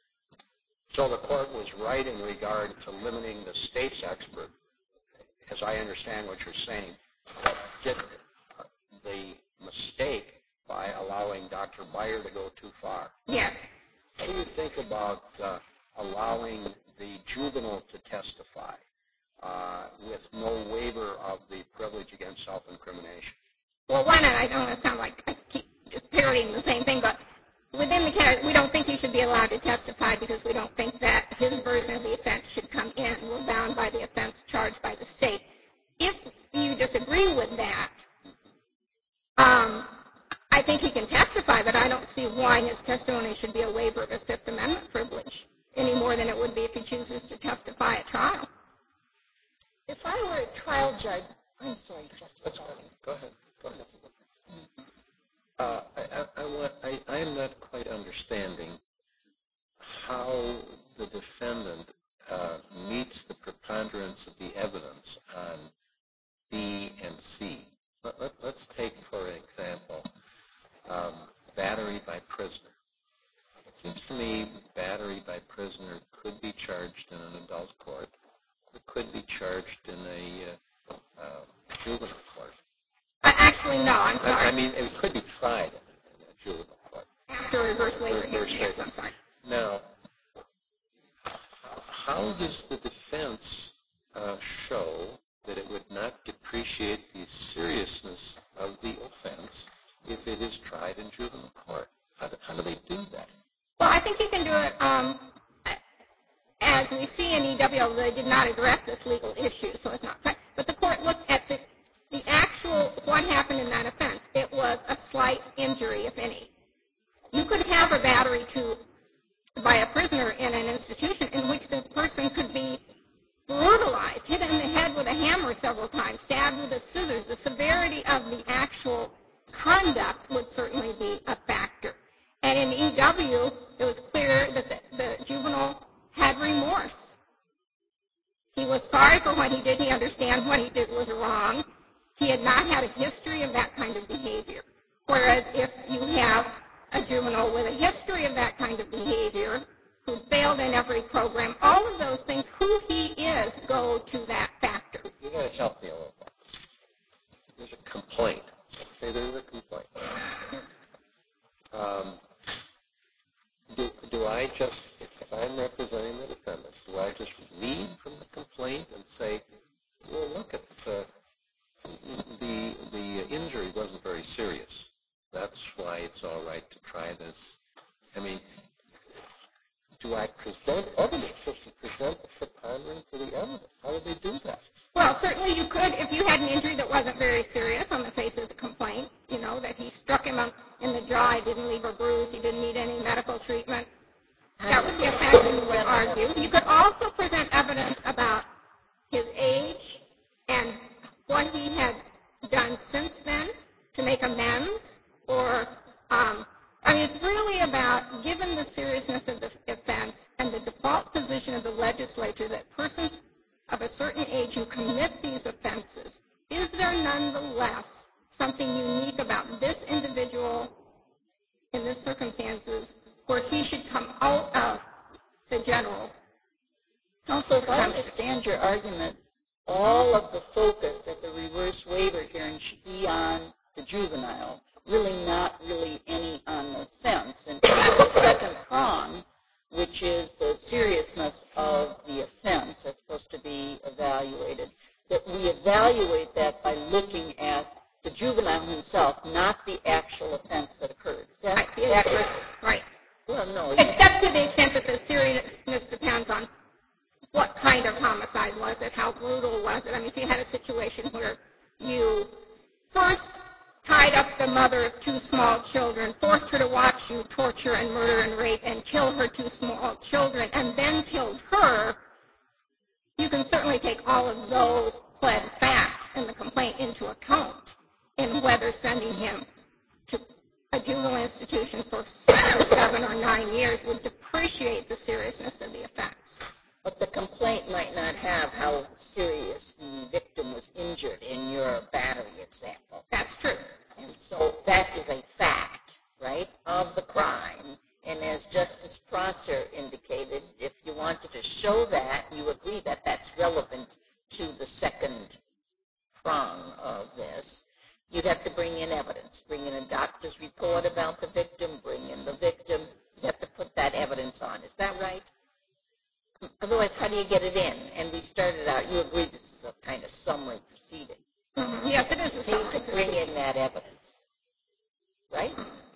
So the court was right in regard to limiting the state's expert, as I understand what you're saying, but did the mistake by allowing Dr. Beyer to go too far. Yes. What do you think about allowing the juvenile to testify with no waiver of the privilege against self-incrimination? Well, one, and I don't want to sound like I keep just parodying the same thing, but within the category, we don't think he should be allowed to testify because we don't think that his version of the offense should come in. We're bound by the offense charged by the state. If you disagree with that, I think he can testify, but I don't see why his testimony should be a waiver of his Fifth Amendment privilege any more than it would be if he chooses to testify at trial. If I were a trial judge, I'm sorry, Justice Johnson. Go ahead. I am not quite understanding how the defendant meets the preponderance of the evidence on B and C. Let's take, for example, battery by prisoner. It seems to me battery by prisoner could be charged in an adult court. It could be charged in a juvenile court. Actually, no, I'm sorry. I mean, it could be tried in a juvenile court. After reverse waiver hearing, yes, I'm sorry. Now, how does the defense show that it would not depreciate the seriousness of the offense if it is tried in juvenile court? How do they do that? Well, I think you can do it as we see in EWO. They did not address this legal issue, so it's not. But the court looked at the actual what happened in that offense. It was a slight injury, if any. You could have a battery by a prisoner in an institution in which the person could be brutalized, hit in the head with a hammer several times, stabbed with a scissors. The severity of the actual conduct would certainly be a factor. And in EW, it was clear that the juvenile had remorse. He was sorry for what he did. He understood what he did was wrong. He had not had a history of that kind of behavior. Whereas if you have a juvenile with a history of that kind of behavior, who failed in every program, all of those things, who he is, go to that factor. You've got to help me a little bit. There's a complaint. Okay, there's a complaint. Do I just, if I'm representing the defendant, do I just read from the complaint and say, well, look, the injury wasn't very serious. That's why it's all right to try this. I mean, do I present evidence? Just to present the preponderance of the evidence? How do they do that? Well, certainly you could, if you had an injury that wasn't very serious on the face of the complaint, that he struck him in the jaw, he didn't leave a bruise, he didn't need any medical treatment. That would be a factor you would argue. You could also present evidence about his age and what he had done since then to make amends, it's really about, given the seriousness of the offense and the default position of the legislature that persons of a certain age who commit these offenses, is there nonetheless something unique about this individual in this circumstances where he should come out of the general? Counsel, if I understand your argument, all of the focus at the reverse waiver hearing should be on the juvenile, really not really any on the offense. And the second prong, which is the seriousness of the offense that's supposed to be evaluated, that we evaluate that by looking at the juvenile himself, not the actual offense that occurred. Is that accurate? Right. Well, no. Except to the extent that the seriousness depends on what kind of homicide was it, how brutal was it. I mean, if you had a situation where you first tied up the mother of two small children, forced her to watch you torture and murder and rape and kill her two small children, and then killed her, you can certainly take all of those pled facts in the complaint into account in whether sending him to a juvenile institution for 6 or 7 or 9 years would depreciate the seriousness of the offense. But the complaint might not have how serious the victim was injured in your battery example. That's true. And so that is a fact, right, of the crime. And as Justice Prosser indicated, if you wanted to show that, you agree that that's relevant to the second prong of this, you'd have to bring in evidence. Bring in a doctor's report about the victim, bring in the victim. You have to put that evidence on. Is that right? Otherwise, how do you get it in? And we started out, you agree this is a kind of summary proceeding. Mm-hmm. Yes, it is a summary proceeding. Bring in that evidence, right?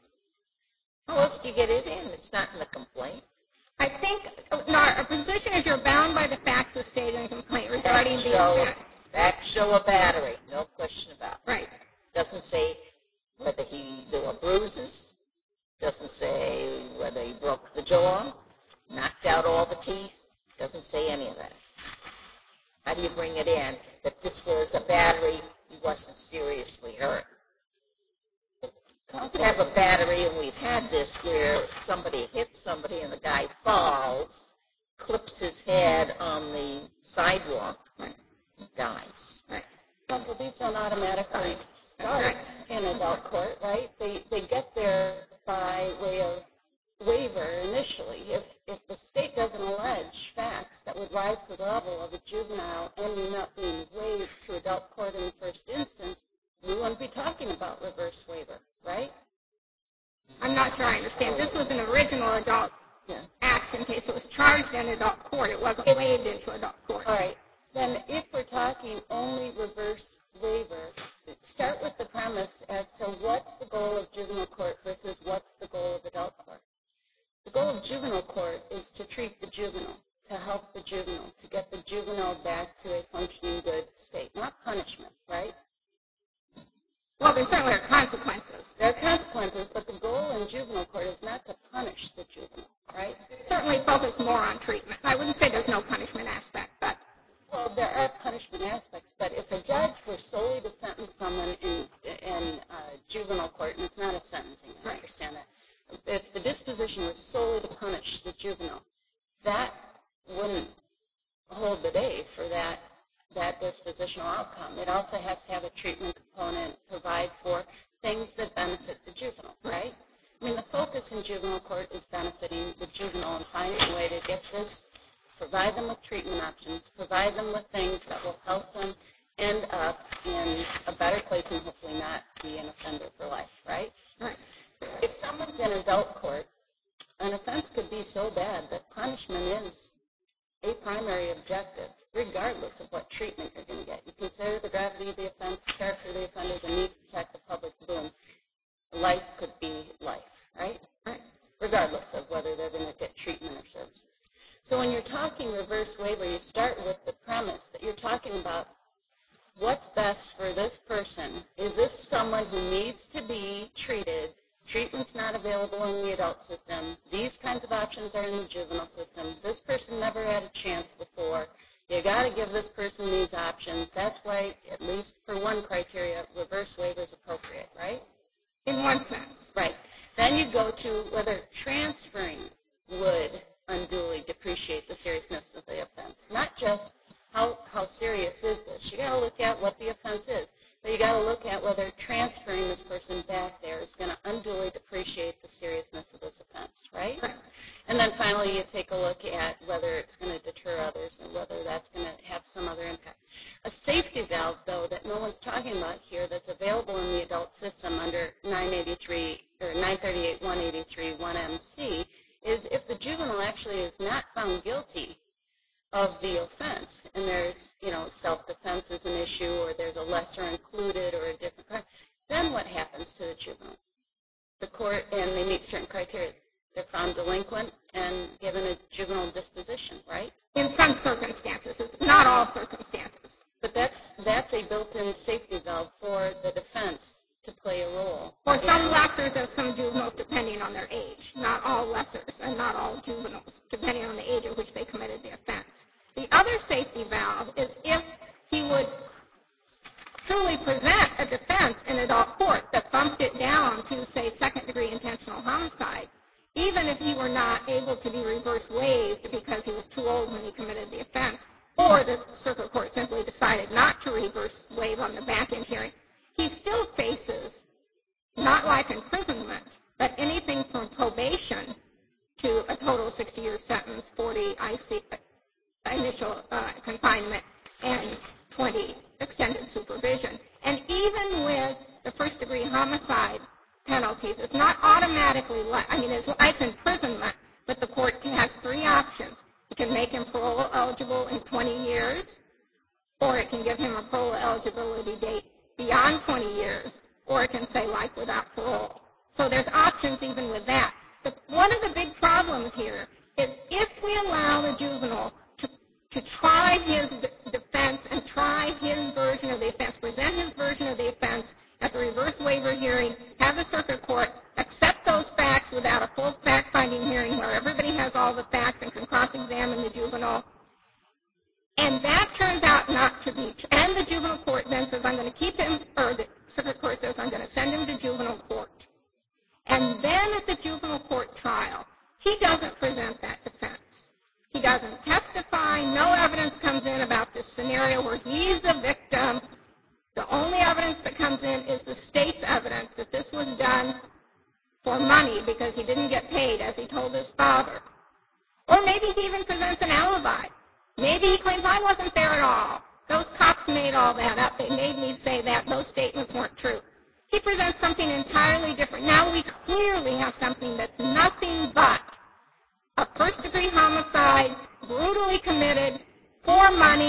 How else do you get it in? It's not in the complaint. I think our position is you're bound by the facts of stated in the complaint regarding the offense. Facts show a battery, no question about it. Right. Doesn't say whether there were bruises. Doesn't say whether he broke the jaw, knocked out all the teeth. Doesn't say any of that. How do you bring it in that this was a battery, he wasn't seriously hurt? You could have a battery, and we've had this where somebody hits somebody and the guy falls, clips his head on the sidewalk, and dies. Right. So these don't automatically start in adult court, right? They get there by way of waiver initially. If the state doesn't allege facts that would rise to the level of a juvenile ending up being waived to adult court in the first instance, we wouldn't be talking about reverse waiver, right? I'm not sure I understand. This was an original adult action case. It was charged in adult court. It wasn't waived into adult court. All right. then if we're talking only reverse waiver, start with the premise as to what's the goal of juvenile court versus what's the goal of adult court. The goal of juvenile court is to treat the juvenile, to help the juvenile, to get the juvenile back to a functioning good state, not punishment, right? Well, there certainly are consequences. There are consequences, but the goal in juvenile court is not to punish the juvenile, right? Certainly focus more on treatment. I wouldn't say there's no punishment aspect, but... Well, there are punishment aspects, but if a judge were solely to sentence someone in juvenile court, and it's not a sentencing, I understand that, if the disposition was solely to punish the juvenile, that wouldn't hold the day for that dispositional outcome. It also has to have a treatment component, provide for things that benefit the juvenile, right? I mean, the focus in juvenile court is benefiting the juvenile and finding a way to get this, provide them with treatment options, provide them with things that will help them end up in a better place and hopefully not be an offender for life, right? Right. If someone's in adult court, an offense could be so bad that punishment is a primary objective, regardless of what treatment you're going to get. You consider the gravity of the offense, the character of the offender, the need to protect the public, boom. Life could be life, right? Regardless of whether they're going to get treatment or services. So when you're talking reverse waiver, you start with the premise that you're talking about what's best for this person. Is this someone who needs to be treated? Treatment's not available in the adult system. These kinds of options are in the juvenile system. This person never had a chance before. You got to give this person these options. That's why, at least for one criteria, reverse waiver is appropriate, right? In one sense. Right. Then you go to whether transferring would unduly depreciate the seriousness of the offense. Not just how serious is this. You got to look at what the offense is. But you got to look at whether transferring this person back there is going to unduly depreciate the seriousness of this offense, right? And then finally you take a look at whether it's going to deter others and whether that's going to have some other impact. A safety valve, though, that no one's talking about here that's available in the adult system under 983 or 938-183 1MC is if the juvenile actually is not found guilty of the offense, and there's, self-defense is an issue, or there's a lesser included or a different crime, then what happens to the juvenile? The court, and they meet certain criteria. They're found delinquent and given a juvenile disposition, right? In some circumstances, not all circumstances. But that's a built-in safety valve for the defense to play a role. For some lessers of some juveniles, depending on their age. Not all lessers and not all juveniles, depending on the age at which they committed the offense. The other safety valve is if he would truly present a defense in adult court that bumped it down to, say, second-degree intentional homicide, even if he were not able to be reverse waived because he was too old when he committed the offense, or the circuit court simply decided not to reverse waive on the back-end hearing, he still faces not life imprisonment, but anything from probation to a total 60-year sentence, 40 initial confinement, and 20 extended supervision. And even with the first-degree homicide penalties, it's not automatically it's life imprisonment, but the court has three options. It can make him parole eligible in 20 years, or it can give him a parole eligibility date beyond 20 years, or it can say life without parole. So there's options even with that. But one of the big problems here is if we allow the juvenile to try his defense and try his version of the offense, present his version of the offense at the reverse waiver hearing, have the circuit court accept those facts without a full fact-finding hearing where everybody has all the facts and can cross-examine the juvenile, and that turns out not to be true. And the juvenile court then says, I'm going to keep him, or the circuit court says, I'm going to send him to juvenile court. And then at the juvenile court trial, he doesn't present that defense. He doesn't testify. No evidence comes in about this scenario where he's the victim. The only evidence that comes in is the state's evidence that this was done for money because he didn't get paid, as he told his father. Or maybe he even presents an alibi. Maybe he claims I wasn't there at all. Those cops made all that up. They made me say that. Those statements weren't true. He presents something entirely different. Now we clearly have something that's nothing but a first-degree homicide, brutally committed for money,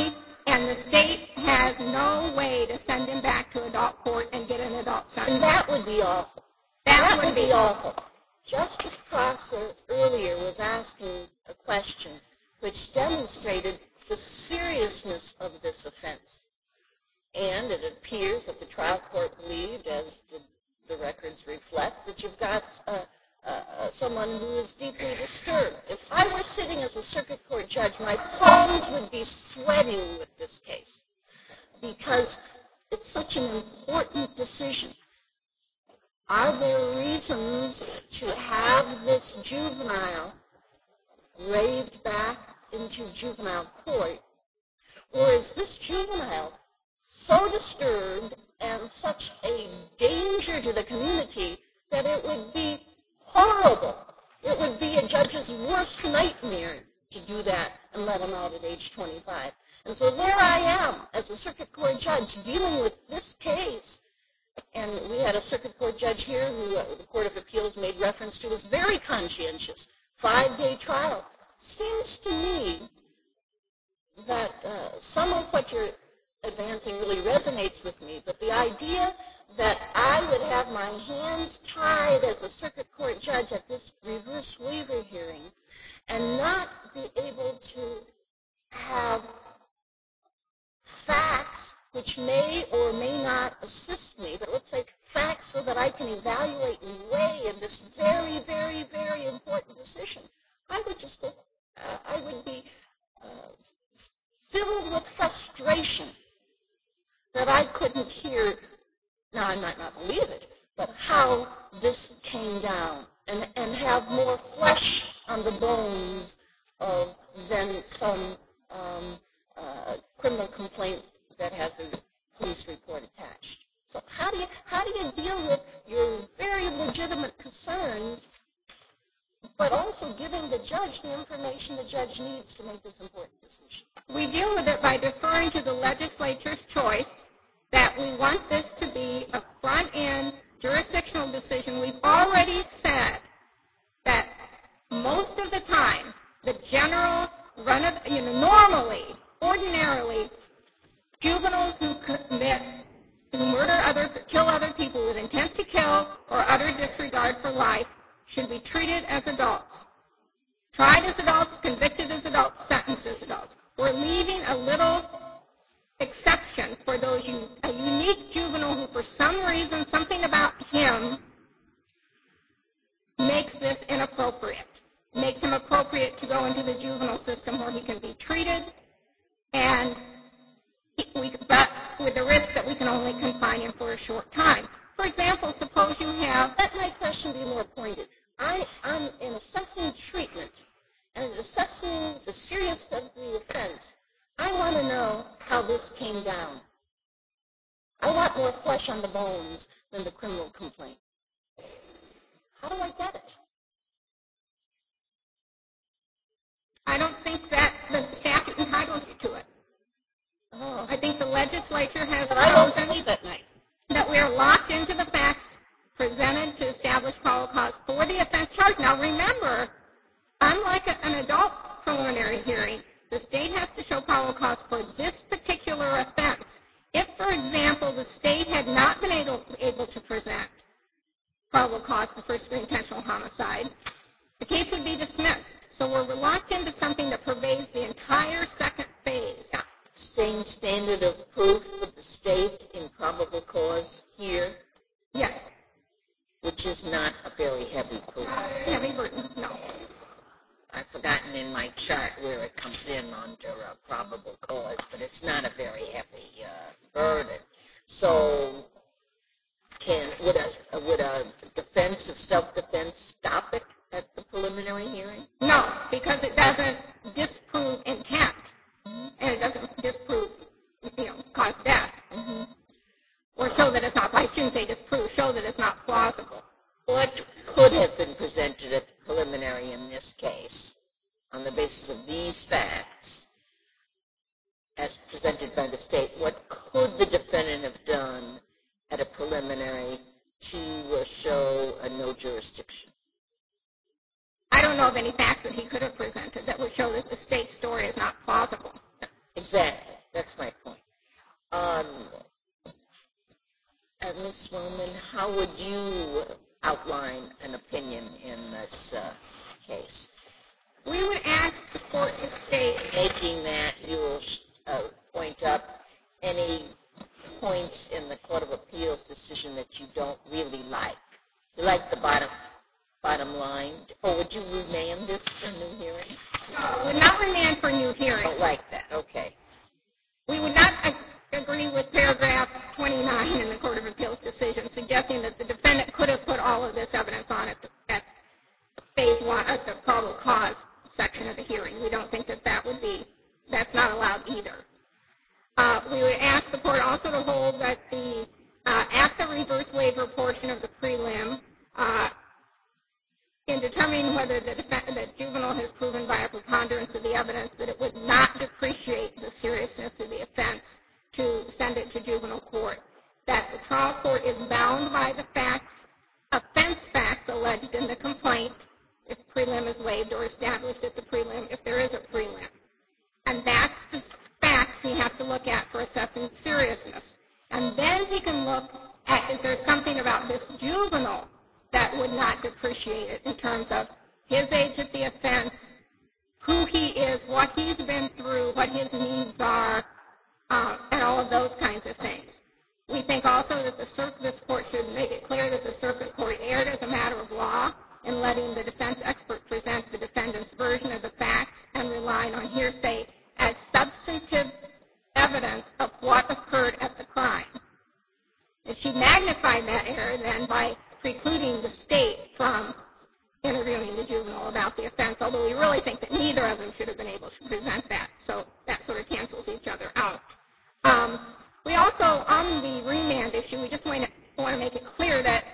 and the state has no way to send him back to adult court and get an adult sentence. And that would be awful. That would be awful. Justice Prosser earlier was asking a question which demonstrated the seriousness of this offense. And it appears that the trial court believed, as did the records reflect, that you've got someone who is deeply disturbed. If I were sitting as a circuit court judge, my palms would be sweating with this case because it's such an important decision. Are there reasons to have this juvenile raved back into juvenile court, or is this juvenile so disturbed and such a danger to the community that it would be horrible? It would be a judge's worst nightmare to do that and let him out at age 25. And so there I am as a circuit court judge dealing with this case. And we had a circuit court judge here who the Court of Appeals made reference to as very conscientious, 5-day trial. Seems to me that some of what you're advancing really resonates with me, but the idea that I would have my hands tied as a circuit court judge at this reverse waiver hearing and not be able to have facts which may or may not assist me, but let's say facts so that I can evaluate and weigh in this very, very, very important decision, I would just go, I would be filled with frustration that I couldn't hear, now I might not believe it, but how this came down and have more flesh on the bones than some criminal complaint that has the police report attached. So how do you deal with your very legitimate concerns, but also giving the judge the information the judge needs to make this important decision? We deal with it by deferring to the legislature's choice that we want this to be a front-end jurisdictional decision. We've already said that most of the time, the general run of, normally, ordinarily, juveniles who kill other people with intent to kill or utter disregard for life should be treated as adults. Tried as adults, convicted as adults, sentenced as adults. We're leaving a little exception for those a unique juvenile who, for some reason, something about him makes this inappropriate. Makes him appropriate to go into the juvenile system where he can be treated, and but with the risk that we can only confine him for a short time. For example, suppose you have... Let my question be more pointed. I'm in assessing treatment and assessing the seriousness of the offense. I want to know how this came down. I want more flesh on the bones than the criminal complaint. How do I get it? I don't think that the statute entitles you to it. Oh. I think the legislature has But I don't sleep at night. That we are locked into the facts presented to establish probable cause for the offense charge. Now remember, unlike an adult preliminary hearing, the state has to show probable cause for this particular offense. If, for example, the state had not been able to present probable cause for first-degree intentional homicide, the case would be dismissed. So we're locked into something that pervades the entire second phase. Same standard of proof with the state in probable cause here? Yes. Which is not a very heavy proof. Heavy burden, no. I've forgotten in my chart where it comes in under probable cause, but it's not a very heavy burden. So would a defense of self-defense stop it at the preliminary hearing? No, because it doesn't disprove intent, and it doesn't disprove, cause death, or show that it's not, I shouldn't say disprove, show that it's not plausible. What could have been presented at the preliminary in this case on the basis of these facts as presented by the state? What could the defendant have done at a preliminary to show a no jurisdiction? I don't know of any facts that he could have presented that would show that the state's story is not plausible. Exactly. That's my point. Ms. Wellman, how would you outline an opinion in this case? We would ask the court to state, Making that, you will point up any points in the Court of Appeals decision that you don't really like. You like the bottom line, or would you remand this for a new hearing? we would not remand for a new hearing. Don't like that. Okay. We would not agree with paragraph 29 in the Court of Appeals decision, suggesting that the defendant could have put all of this evidence on at phase one, at the probable cause section of the hearing. We don't think that that's not allowed either. We would ask the court also to hold that at the reverse waiver portion of the prelim, in determining whether the juvenile has proven by a preponderance of the evidence that it would not depreciate the seriousness of the offense to send it to juvenile court, that the trial court is bound by the offense facts alleged in the complaint, if prelim is waived, or established at the prelim if there is a prelim. And that's the facts he has to look at for assessing seriousness. And then he can look at, is there something about this juvenile that would not depreciate it in terms of his age at the offense, who he is, what he's been through, what his needs are, and all of those kinds of things. We think also that this court should make it clear that the circuit court erred as a matter of law in letting the defense expert present the defendant's version of the facts and relying on hearsay as substantive evidence of what occurred at the crime. If she magnified that error, then by precluding the state from interviewing the juvenile about the offense, although we really think that neither of them should have been able to present that, so that sort of cancels each other out. We also, on the remand issue, we just want to make it clear that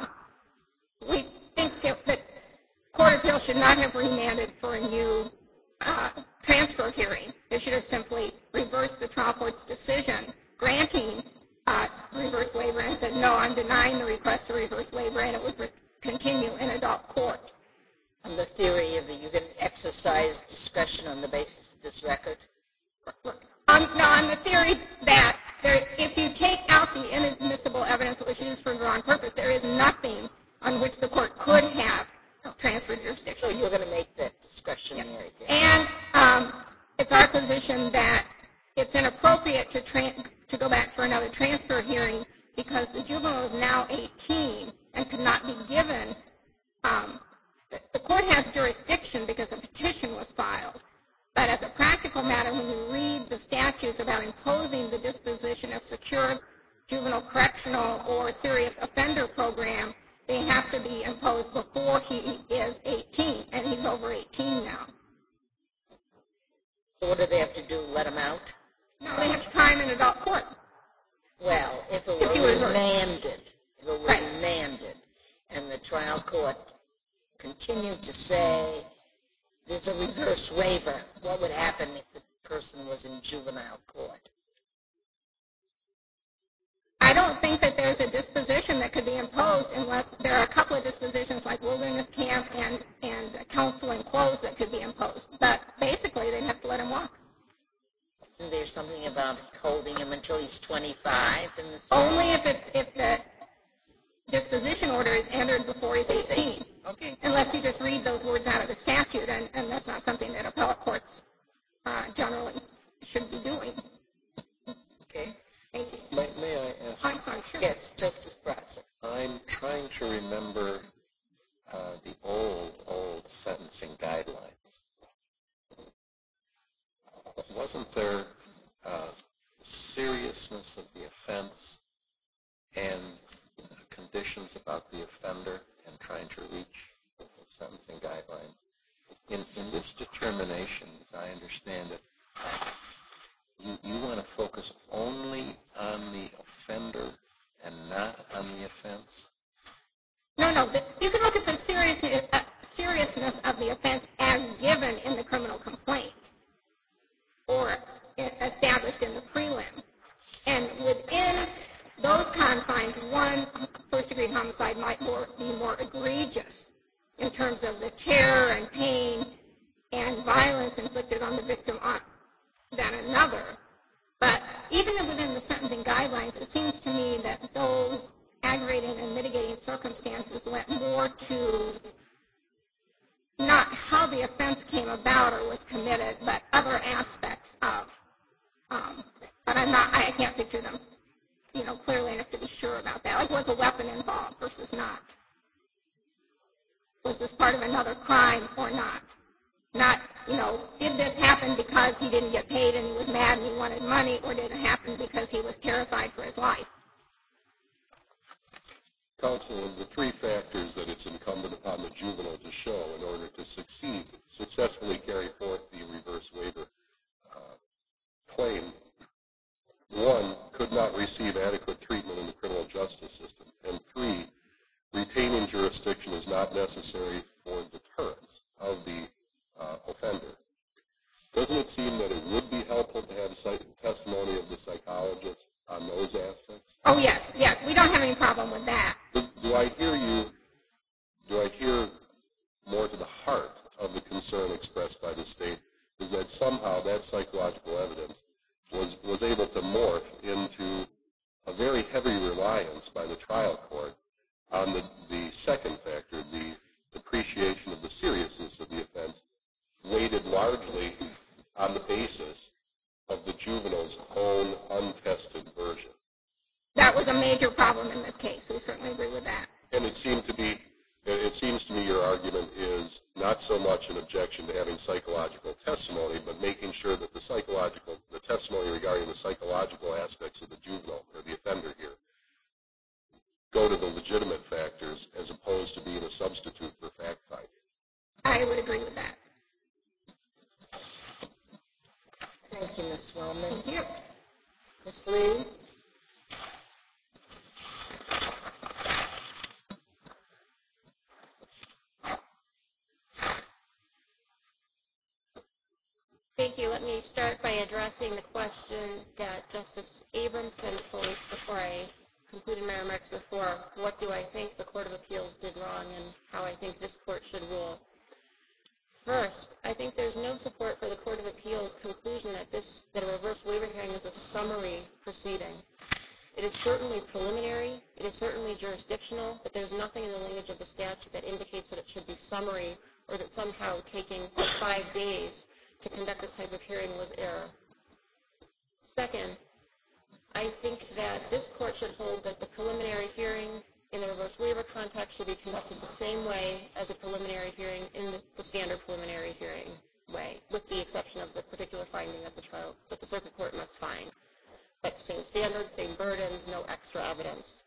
we think that Court of Appeals should not have remanded for a new transfer hearing. They should have simply reversed the trial court's decision granting reverse waiver and said, no, I'm denying the request for reverse waiver, and it would continue in adult court. On the theory of that you can exercise discretion on the basis of this record? On the theory that if you take out the inadmissible evidence that was used for the wrong purpose, there is nothing on which the court could have transferred jurisdiction. So you're going to make that discretionary. Yes. And it's our position that it's inappropriate to go back for another transfer hearing because the juvenile is now 18 and could not be given. The court has jurisdiction because a petition was filed. But as a practical matter, when you read the statutes about imposing the disposition of secure juvenile correctional or serious offender program, they have to be imposed before he is 18, and he's over 18 now. So what do they have to do, let him out? No, they have to try him in adult court. Well, if it were remanded, and the trial court continued to say there's a reverse waiver, what would happen if the person was in juvenile court? I don't think that there's a disposition that could be imposed unless there are a couple of dispositions like wilderness camp and counseling clothes that could be imposed. But basically, they'd have to let him walk. Isn't there something about holding him until he's 25 in the Only if the disposition order is entered before he's 18. Okay. Unless you just read those words out of the statute, and that's not something that appellate courts generally should be doing. Okay. Thank you. May I ask? I'm sorry, sure. Yes, Justice Brasser. I'm trying to remember the old sentencing guidelines. Wasn't there seriousness of the offense and conditions about the offender and trying to reach the sentencing guidelines? In this determination, as I understand it, you want to focus only on the offender and not on the offense? No. You can look at the seriousness of the offense as given in the criminal complaint or established in the prelim. And within those confines, one first-degree homicide might be more egregious in terms of the terror and pain and violence inflicted on the victim than another. guidelines, it seems to me that those aggravating and mitigating circumstances went more to not how the offense came about or was committed, but other aspects of. But I can't picture them, clearly enough to be sure about that. Like, was a weapon involved versus not? Was this part of another crime or not? Not, did this happen because he didn't get paid and he was mad and he wanted money, or did it happen because he was terrified for his life? Counsel, the three factors that it's incumbent upon the juvenile to show in order to successfully carry forth the reverse waiver claim. One, could not receive adequate treatment in the criminal justice system. And three, retaining jurisdiction is not necessary for deterrence of the offender. Doesn't it seem that it would be helpful to have testimony of the psychologist on those aspects? Oh, yes. We don't have any problem with that. Do I hear more to the heart of the concern expressed by the state is that somehow that psychological evidence was able to morph into a very heavy reliance by the trial court on the second factor, the appreciation of the seriousness of the offense, weighted largely on the basis of the juvenile's own untested version. That was a major problem in this case. We certainly agree with that. And it seems to me your argument is not so much an objection to having psychological testimony, but making sure that the testimony regarding the psychological aspects of the juvenile or the offender here go to the legitimate factors as opposed to being a substitute for fact-finding. I would agree with that. Thank you, Ms. Wellman. Thank you. Ms. Lee? Thank you. Let me start by addressing the question that Justice Abramson posed before I concluded my remarks before. What do I think the Court of Appeals did wrong and how I think this court should rule? First, I think there's no support for the Court of Appeals' conclusion that a reverse waiver hearing is a summary proceeding. It is certainly preliminary, it is certainly jurisdictional, but there's nothing in the language of the statute that indicates that it should be summary or that somehow taking 5 days to conduct this type of hearing was error. Second, I think that this court should hold that the preliminary hearing in the reverse waiver context should be conducted the same way as a preliminary hearing in the standard preliminary hearing way, with the exception of the particular finding that the circuit court must find. But same standards, same burdens, no extra evidence.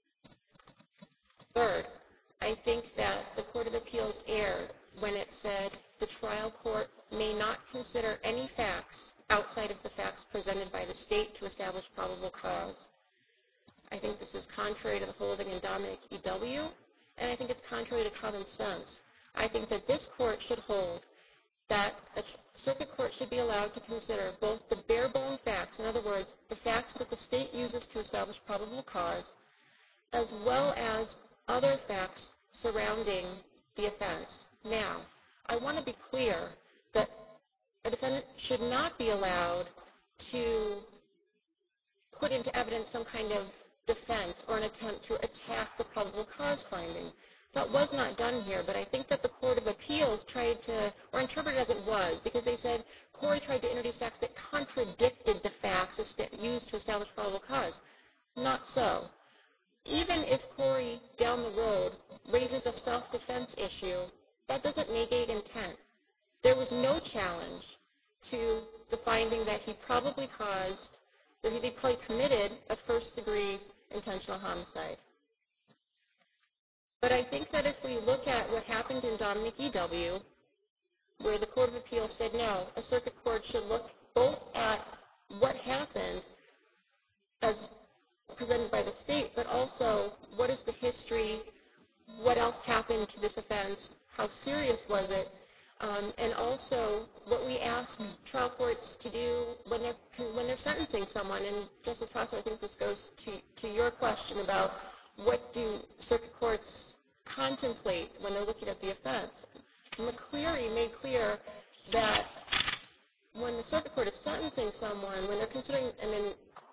Third, I think that the Court of Appeals erred when it said the trial court may not consider any facts outside of the facts presented by the state to establish probable cause. I think this is contrary to the holding in Dominic E.W., and I think it's contrary to common sense. I think that this court should hold that a circuit court should be allowed to consider both the bare-bone facts, in other words, the facts that the state uses to establish probable cause, as well as other facts surrounding the offense. Now, I want to be clear that a defendant should not be allowed to put into evidence some kind of defense or an attempt to attack the probable cause finding. That was not done here, but I think that the Court of Appeals tried to, or interpreted as it was, because they said Corey tried to introduce facts that contradicted the facts used to establish probable cause. Not so. Even if Corey, down the road, raises a self-defense issue, that doesn't negate intent. There was no challenge to the finding that he probably committed a first-degree intentional homicide. But I think that if we look at what happened in Dominic E.W., where the Court of Appeals said no, a circuit court should look both at what happened as presented by the state, but also what is the history, what else happened to this offense, how serious was it, and also what we ask trial courts to do when they're sentencing someone. And Justice Prosser, I think this goes to your question about what do circuit courts contemplate when they're looking at the offense. McCleary made clear that when the circuit court is sentencing someone, when they're considering, and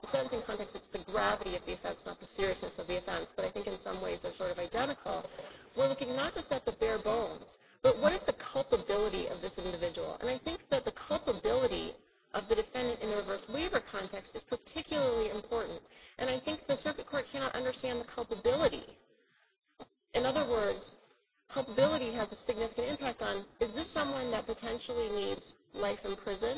the sentencing context, it's the gravity of the offense, not the seriousness of the offense, but I think in some ways they're sort of identical. We're looking not just at the bare bones, but what is the culpability of this individual? And I think that the culpability of the defendant in the reverse waiver context is particularly important. And I think the circuit court cannot understand the culpability. In other words, culpability has a significant impact on, is this someone that potentially needs life in prison?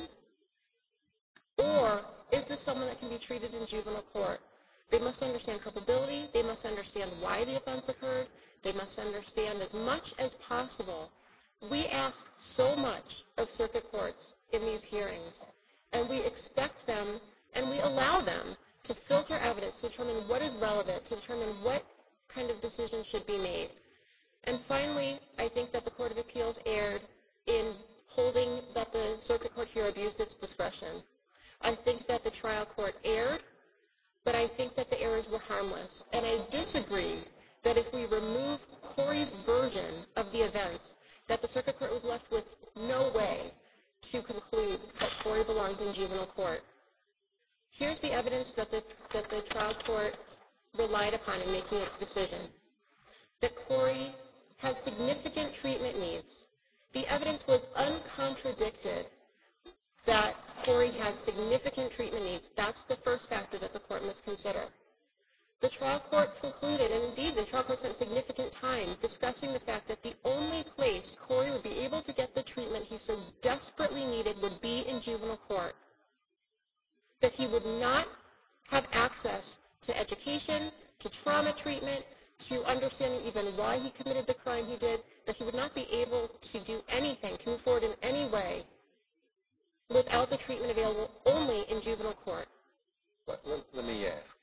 Or is this someone that can be treated in juvenile court? They must understand culpability. They must understand why the offense occurred. They must understand as much as possible. We ask so much of circuit courts in these hearings, and we expect them and we allow them to filter evidence to determine what is relevant, to determine what kind of decision should be made. And finally, I think that the Court of Appeals erred in holding that the circuit court here abused its discretion. I think that the trial court erred, but I think that the errors were harmless. And I disagree that if we remove Corey's version of the events, that the circuit court was left with no way to conclude that Corey belonged in juvenile court. Here's the evidence that the trial court relied upon in making its decision. That Corey had significant treatment needs. The evidence was uncontradicted that Corey had significant treatment needs. That's the first factor that the court must consider. The trial court concluded, and indeed the trial court spent significant time discussing the fact that the only place Corey would be able to get the treatment he so desperately needed would be in juvenile court. That he would not have access to education, to trauma treatment, to understanding even why he committed the crime he did, that he would not be able to do anything, to move forward in any way, without the treatment available only in juvenile court. But let me ask.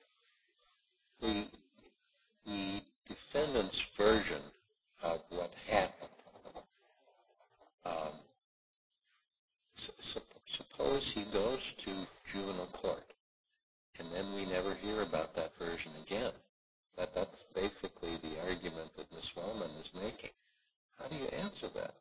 The defendant's version of what happened, suppose he goes to juvenile court, and then we never hear about that version again. That's basically the argument that Ms. Wellman is making. How do you answer that?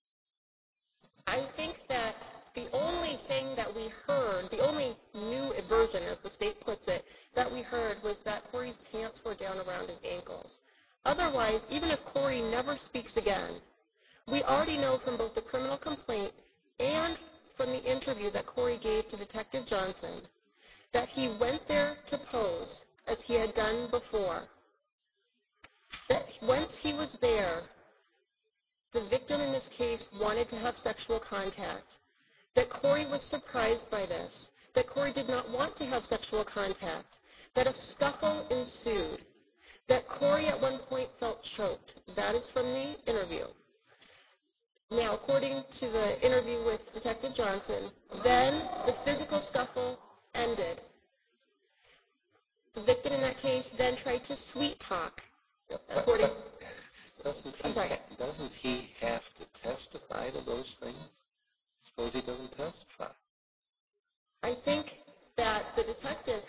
I think that the only thing that we heard, the only new version, as the state puts it, that we heard was that Corey's pants were down around his ankles. Otherwise, even if Corey never speaks again, we already know from both the criminal complaint and from the interview that Corey gave to Detective Johnson that he went there to pose as he had done before. That once he was there, the victim in this case wanted to have sexual contact. That Corey was surprised by this. That Corey did not want to have sexual contact. That a scuffle ensued. That Corey at one point felt choked. That is from the interview. Now, according to the interview with Detective Johnson, then the physical scuffle ended. The victim in that case then tried to sweet talk. Doesn't he have to testify to those things? Suppose he doesn't testify. I think that the detective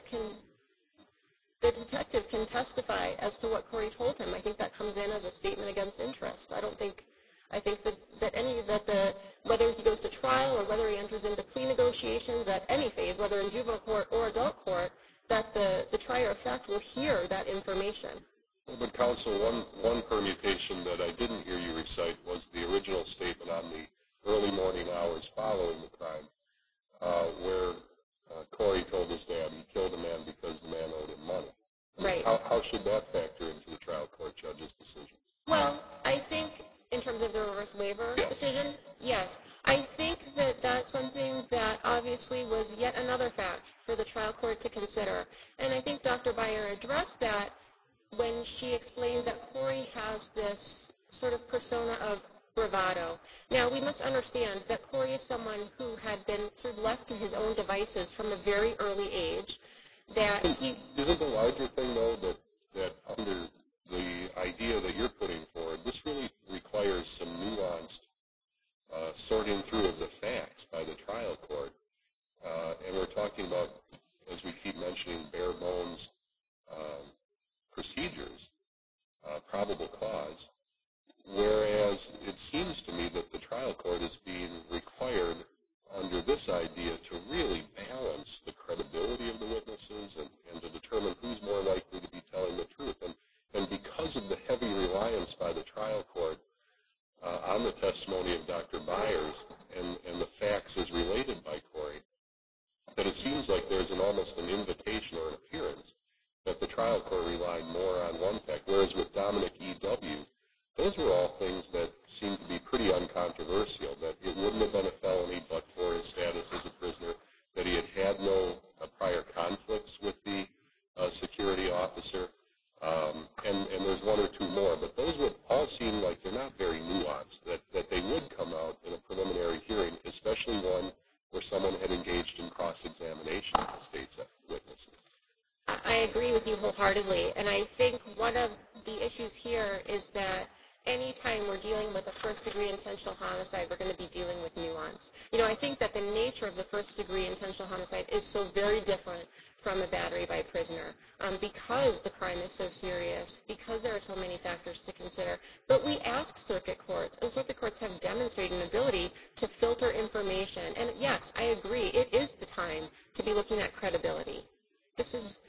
can testify as to what Corey told him. I think that comes in as a statement against interest. I think that whether he goes to trial or whether he enters into plea negotiations at any phase, whether in juvenile court or adult court, that the trier of fact will hear that information. But counsel, one permutation that I didn't hear you recite was the original statement on the early morning hours following the crime, where Corey told his dad he killed a man because the man owed him money. Right. How should that factor into the trial court judge's decision? Well, I think in terms of the reverse waiver decision, yes. I think that that's something that obviously was yet another fact for the trial court to consider. And I think Dr. Beyer addressed that when she explained that Corey has this sort of persona of bravado. Now, we must understand that Corey is someone who had been sort of left to his own devices from a very early age. Isn't the larger thing, though, that under the idea that you're putting forward, this really requires some nuanced sorting through of the facts by the trial court. And we're talking about, as we keep mentioning, bare bones procedures, probable cause, whereas it seems to me that the trial court is being required under this idea to really balance the credibility of the witnesses testimony of Dr. Byers and the facts as related by Corey, that it seems like there's almost an invitation or an appearance that the trial court relied more on one fact, whereas with Dominic E.W., those were all things that seemed to be pretty uncontroversial, that it wouldn't have been a felony but for his status as a prisoner, that he had no prior conflicts with the security officer, and there's one or two more, but those would all seem like they're not very nuanced, that they would come out in a preliminary hearing, especially one where someone had engaged in cross-examination of the state's witnesses. I agree with you wholeheartedly, and I think one of the issues here is that anytime we're dealing with a first-degree intentional homicide, we're going to be dealing with nuance. I think that the nature of the first-degree intentional homicide is so very different from a battery by prisoner because the crime is so serious, because there are so many factors to consider. But we ask circuit courts, and circuit courts have demonstrated an ability to filter information. And yes, I agree, it is the time to be looking at credibility. This is.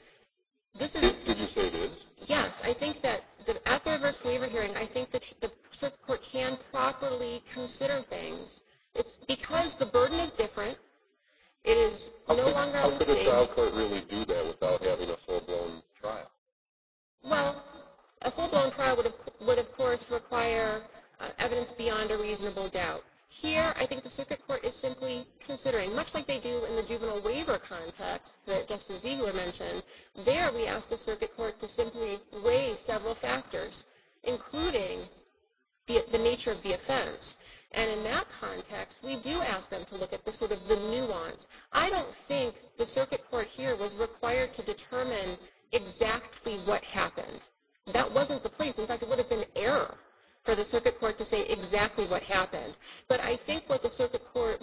Did you say it is? Yes, I think that at the reverse waiver hearing, I think that the circuit court can properly consider things. It's because the burden is different. It is no longer on the state. How could a trial court really do that without having a full-blown trial? Well, a full-blown trial would of course require evidence beyond a reasonable doubt. Here, I think the circuit court is simply considering, much like they do in the juvenile waiver context that Justice Ziegler mentioned, there we ask the circuit court to simply weigh several factors, including the nature of the offense. And in that context, we do ask them to look at the nuance. I don't think the circuit court here was required to determine exactly what happened. That wasn't the place. In fact, it would have been error for the circuit court to say exactly what happened. But I think what the circuit court,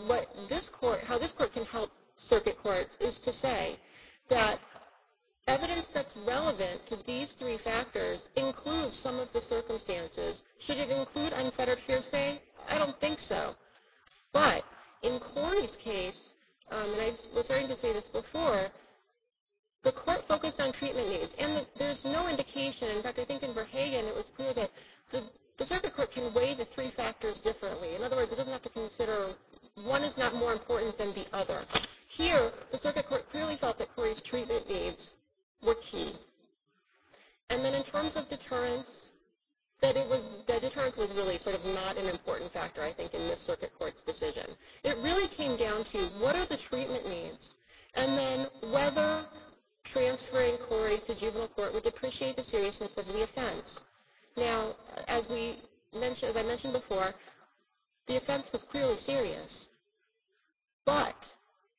how this court can help circuit courts is to say that evidence that's relevant to these three factors includes some of the circumstances. Should it include unfettered hearsay? I don't think so. But in Corey's case, and I was starting to say this before, the court focused on treatment needs, and there's no indication. In fact, I think in Verhagen it was clear that the circuit court can weigh the three factors differently. In other words, it doesn't have to consider one is not more important than the other. Here, the circuit court clearly felt that Corey's treatment needs were key. And then in terms of deterrence, that deterrence was really not an important factor, I think, in this circuit court's decision. It really came down to what are the treatment needs, and then whether transferring Corey to juvenile court would depreciate the seriousness of the offense. Now, as I mentioned before, the offense was clearly serious. But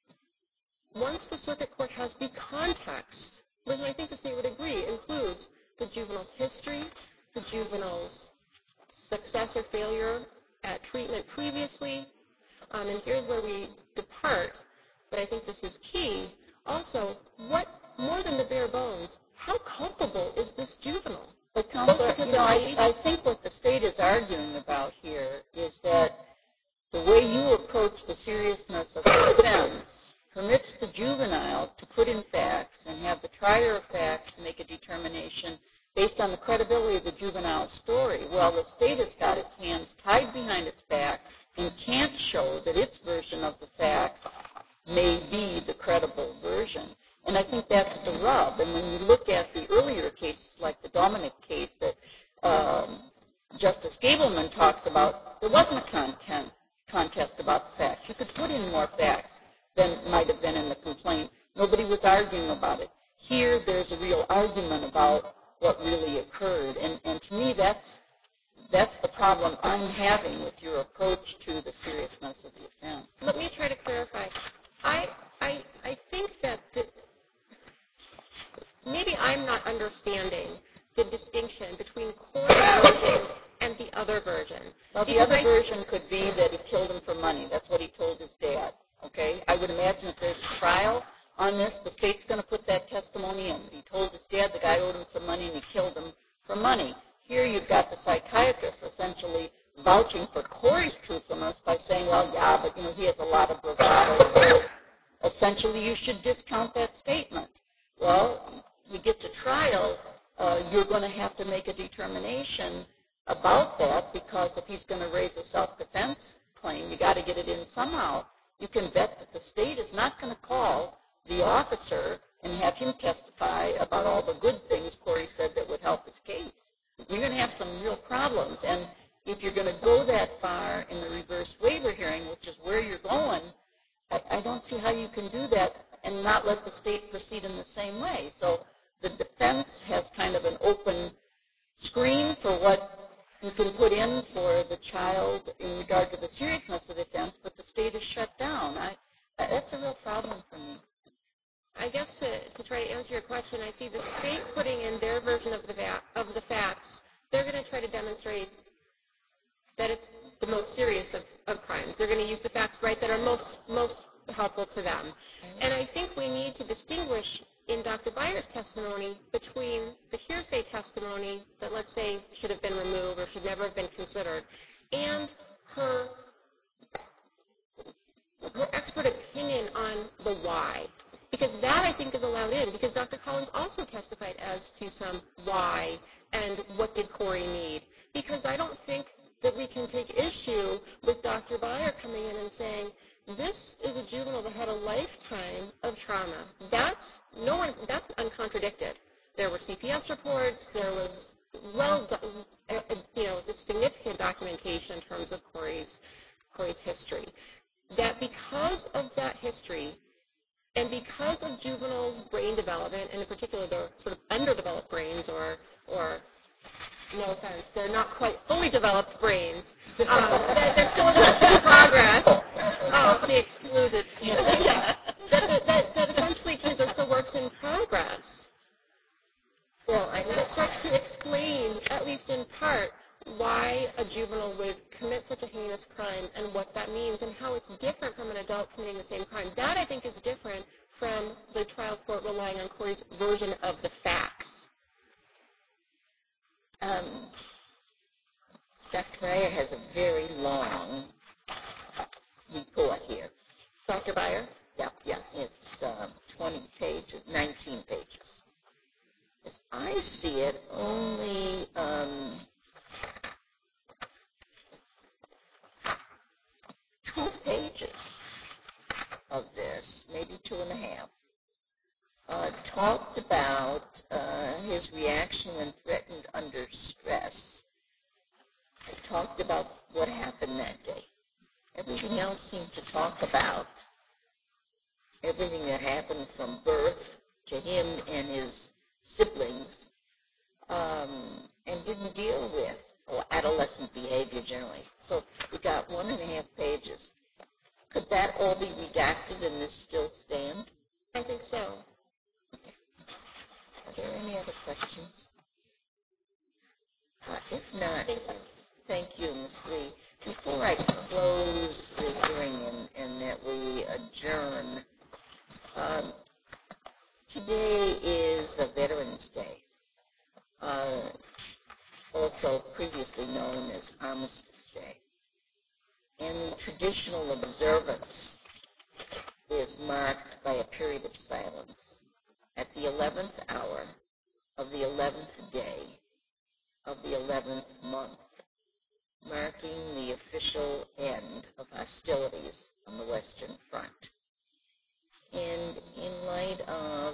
once the circuit court has the context, which I think the state would agree includes the juvenile's history, the juvenile's success or failure at treatment previously, and here's where we depart, but I think this is key. Also, what more than the bare bones, how culpable is this juvenile? But Counselor, I think what the state is arguing about here is that the way you approach the seriousness of the offense permits the juvenile to put in facts and have the trier of facts make a determination based on the credibility of the juvenile's story. Well, the state has got its hands tied behind its back and can't show that its version of the facts may be the credible version. And I think that's the rub. And when you look at the earlier cases, like the Dominic case that Justice Gableman talks about, there wasn't a contest about the facts. You could put in more facts than might have been in the complaint. Nobody was arguing about it. Here, there's a real argument about what really occurred. And to me, that's the problem I'm having with your approach to the seriousness of the offense. Let me try to clarify. I think that maybe I'm not understanding the distinction between Corey's version and the other version. Well, the other version could be that he killed him for money. That's what he told his dad. Okay? I would imagine if there's a trial on this, the state's going to put that testimony in. He told his dad the guy owed him some money and he killed him for money. Here you've got the psychiatrist essentially vouching for Corey's truthfulness by saying, well, yeah, but he has a lot of bravado. Essentially, you should discount that statement. Well, we get to trial, you're going to have to make a determination about that, because if he's going to raise a self-defense claim, you got to get it in somehow. You can bet that the state is not going to call the officer and have him testify about all the good things Corey said that would help his case. You're going to have some real problems. And if you're going to go that far in the reverse waiver hearing, which is where you're going, I don't see how you can do that and not let the state proceed in the same way. So the defense has kind of an open screen for what you can put in for the child in regard to the seriousness of the offense, but the state is shut down. That's a real problem for me. I guess to try to answer your question, I see the state putting in their version of the facts. They're going to try to demonstrate that it's the most serious of crimes. They're going to use the facts, right, that are most helpful to them. And I think we need to distinguish in Dr. Byer's testimony between the hearsay testimony that, let's say, should have been removed or should never have been considered, and her expert opinion on the why. Because that, I think, is allowed in, because Dr. Collins also testified as to some why and what did Corey need. Because I don't think that we can take issue with Dr. Byer coming in and saying, this is a juvenile that had a lifetime of trauma. That's uncontradicted. There were CPS reports. There was significant documentation in terms of Corey's history. That because of that history, and because of juveniles' brain development, and in particular their sort of underdeveloped brains, or no offense, they're not quite fully developed brains, they're still a work in progress. They excluded. That essentially kids are still works in progress. Well, I think it starts to explain, at least in part, why a juvenile would commit such a heinous crime and what that means and how it's different from an adult committing the same crime. That, I think, is different from the trial court relying on Corey's version of the facts. Dr. Byer has a very long report here. Dr. Byer? Yeah, yes. It's 19 pages. As I see it, only 2 pages of this, maybe 2.5, talked about his reaction when threatened under stress. It talked about what happened that day. Everything else seemed to talk about everything that happened from birth to him and his siblings, and didn't deal with adolescent behavior generally. So we got 1.5 pages. Could that all be redacted and this still stand? I think so. Okay. Are there any other questions? If not, thank you, Ms. Lee. Before I close the hearing and that we adjourn, today is Veterans Day, also previously known as Armistice Day. And the traditional observance is marked by a period of silence at the 11th hour of the 11th day of the 11th month, marking the official end of hostilities on the Western Front. And in light of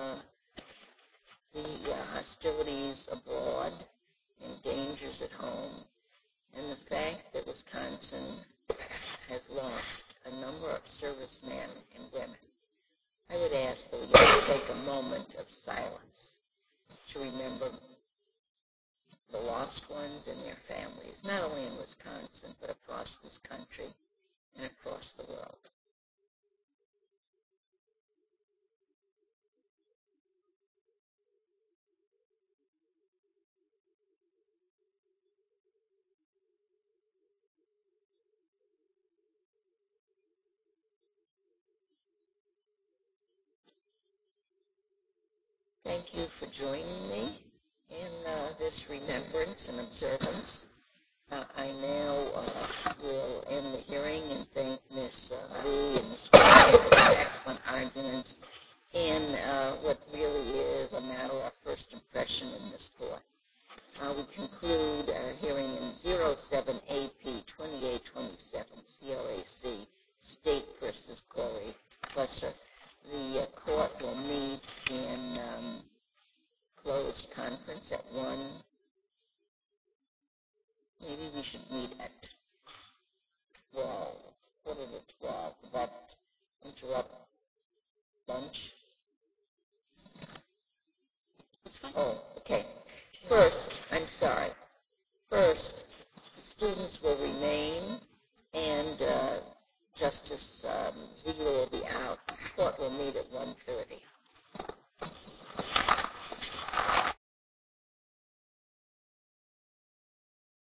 the hostilities abroad and dangers at home, and the fact that Wisconsin has lost a number of servicemen and women, I would ask that we take a moment of silence to remember the lost ones and their families, not only in Wisconsin, but across this country and across the world. Thank you for joining me in this remembrance and observance. I now will end the hearing and thank Ms. Lee and Ms. White for their excellent arguments in what really is a matter of first impression in this court. We conclude our hearing in 07AP 2827 CLAC State versus Corey Klesser. The court will meet in closed conference at 1. Maybe we should meet at 12, quarter to 12. Would that interrupt lunch? That's fine. Oh, okay. First, the students will remain, and Justice Ziegler will be out. Court will meet at 1:30.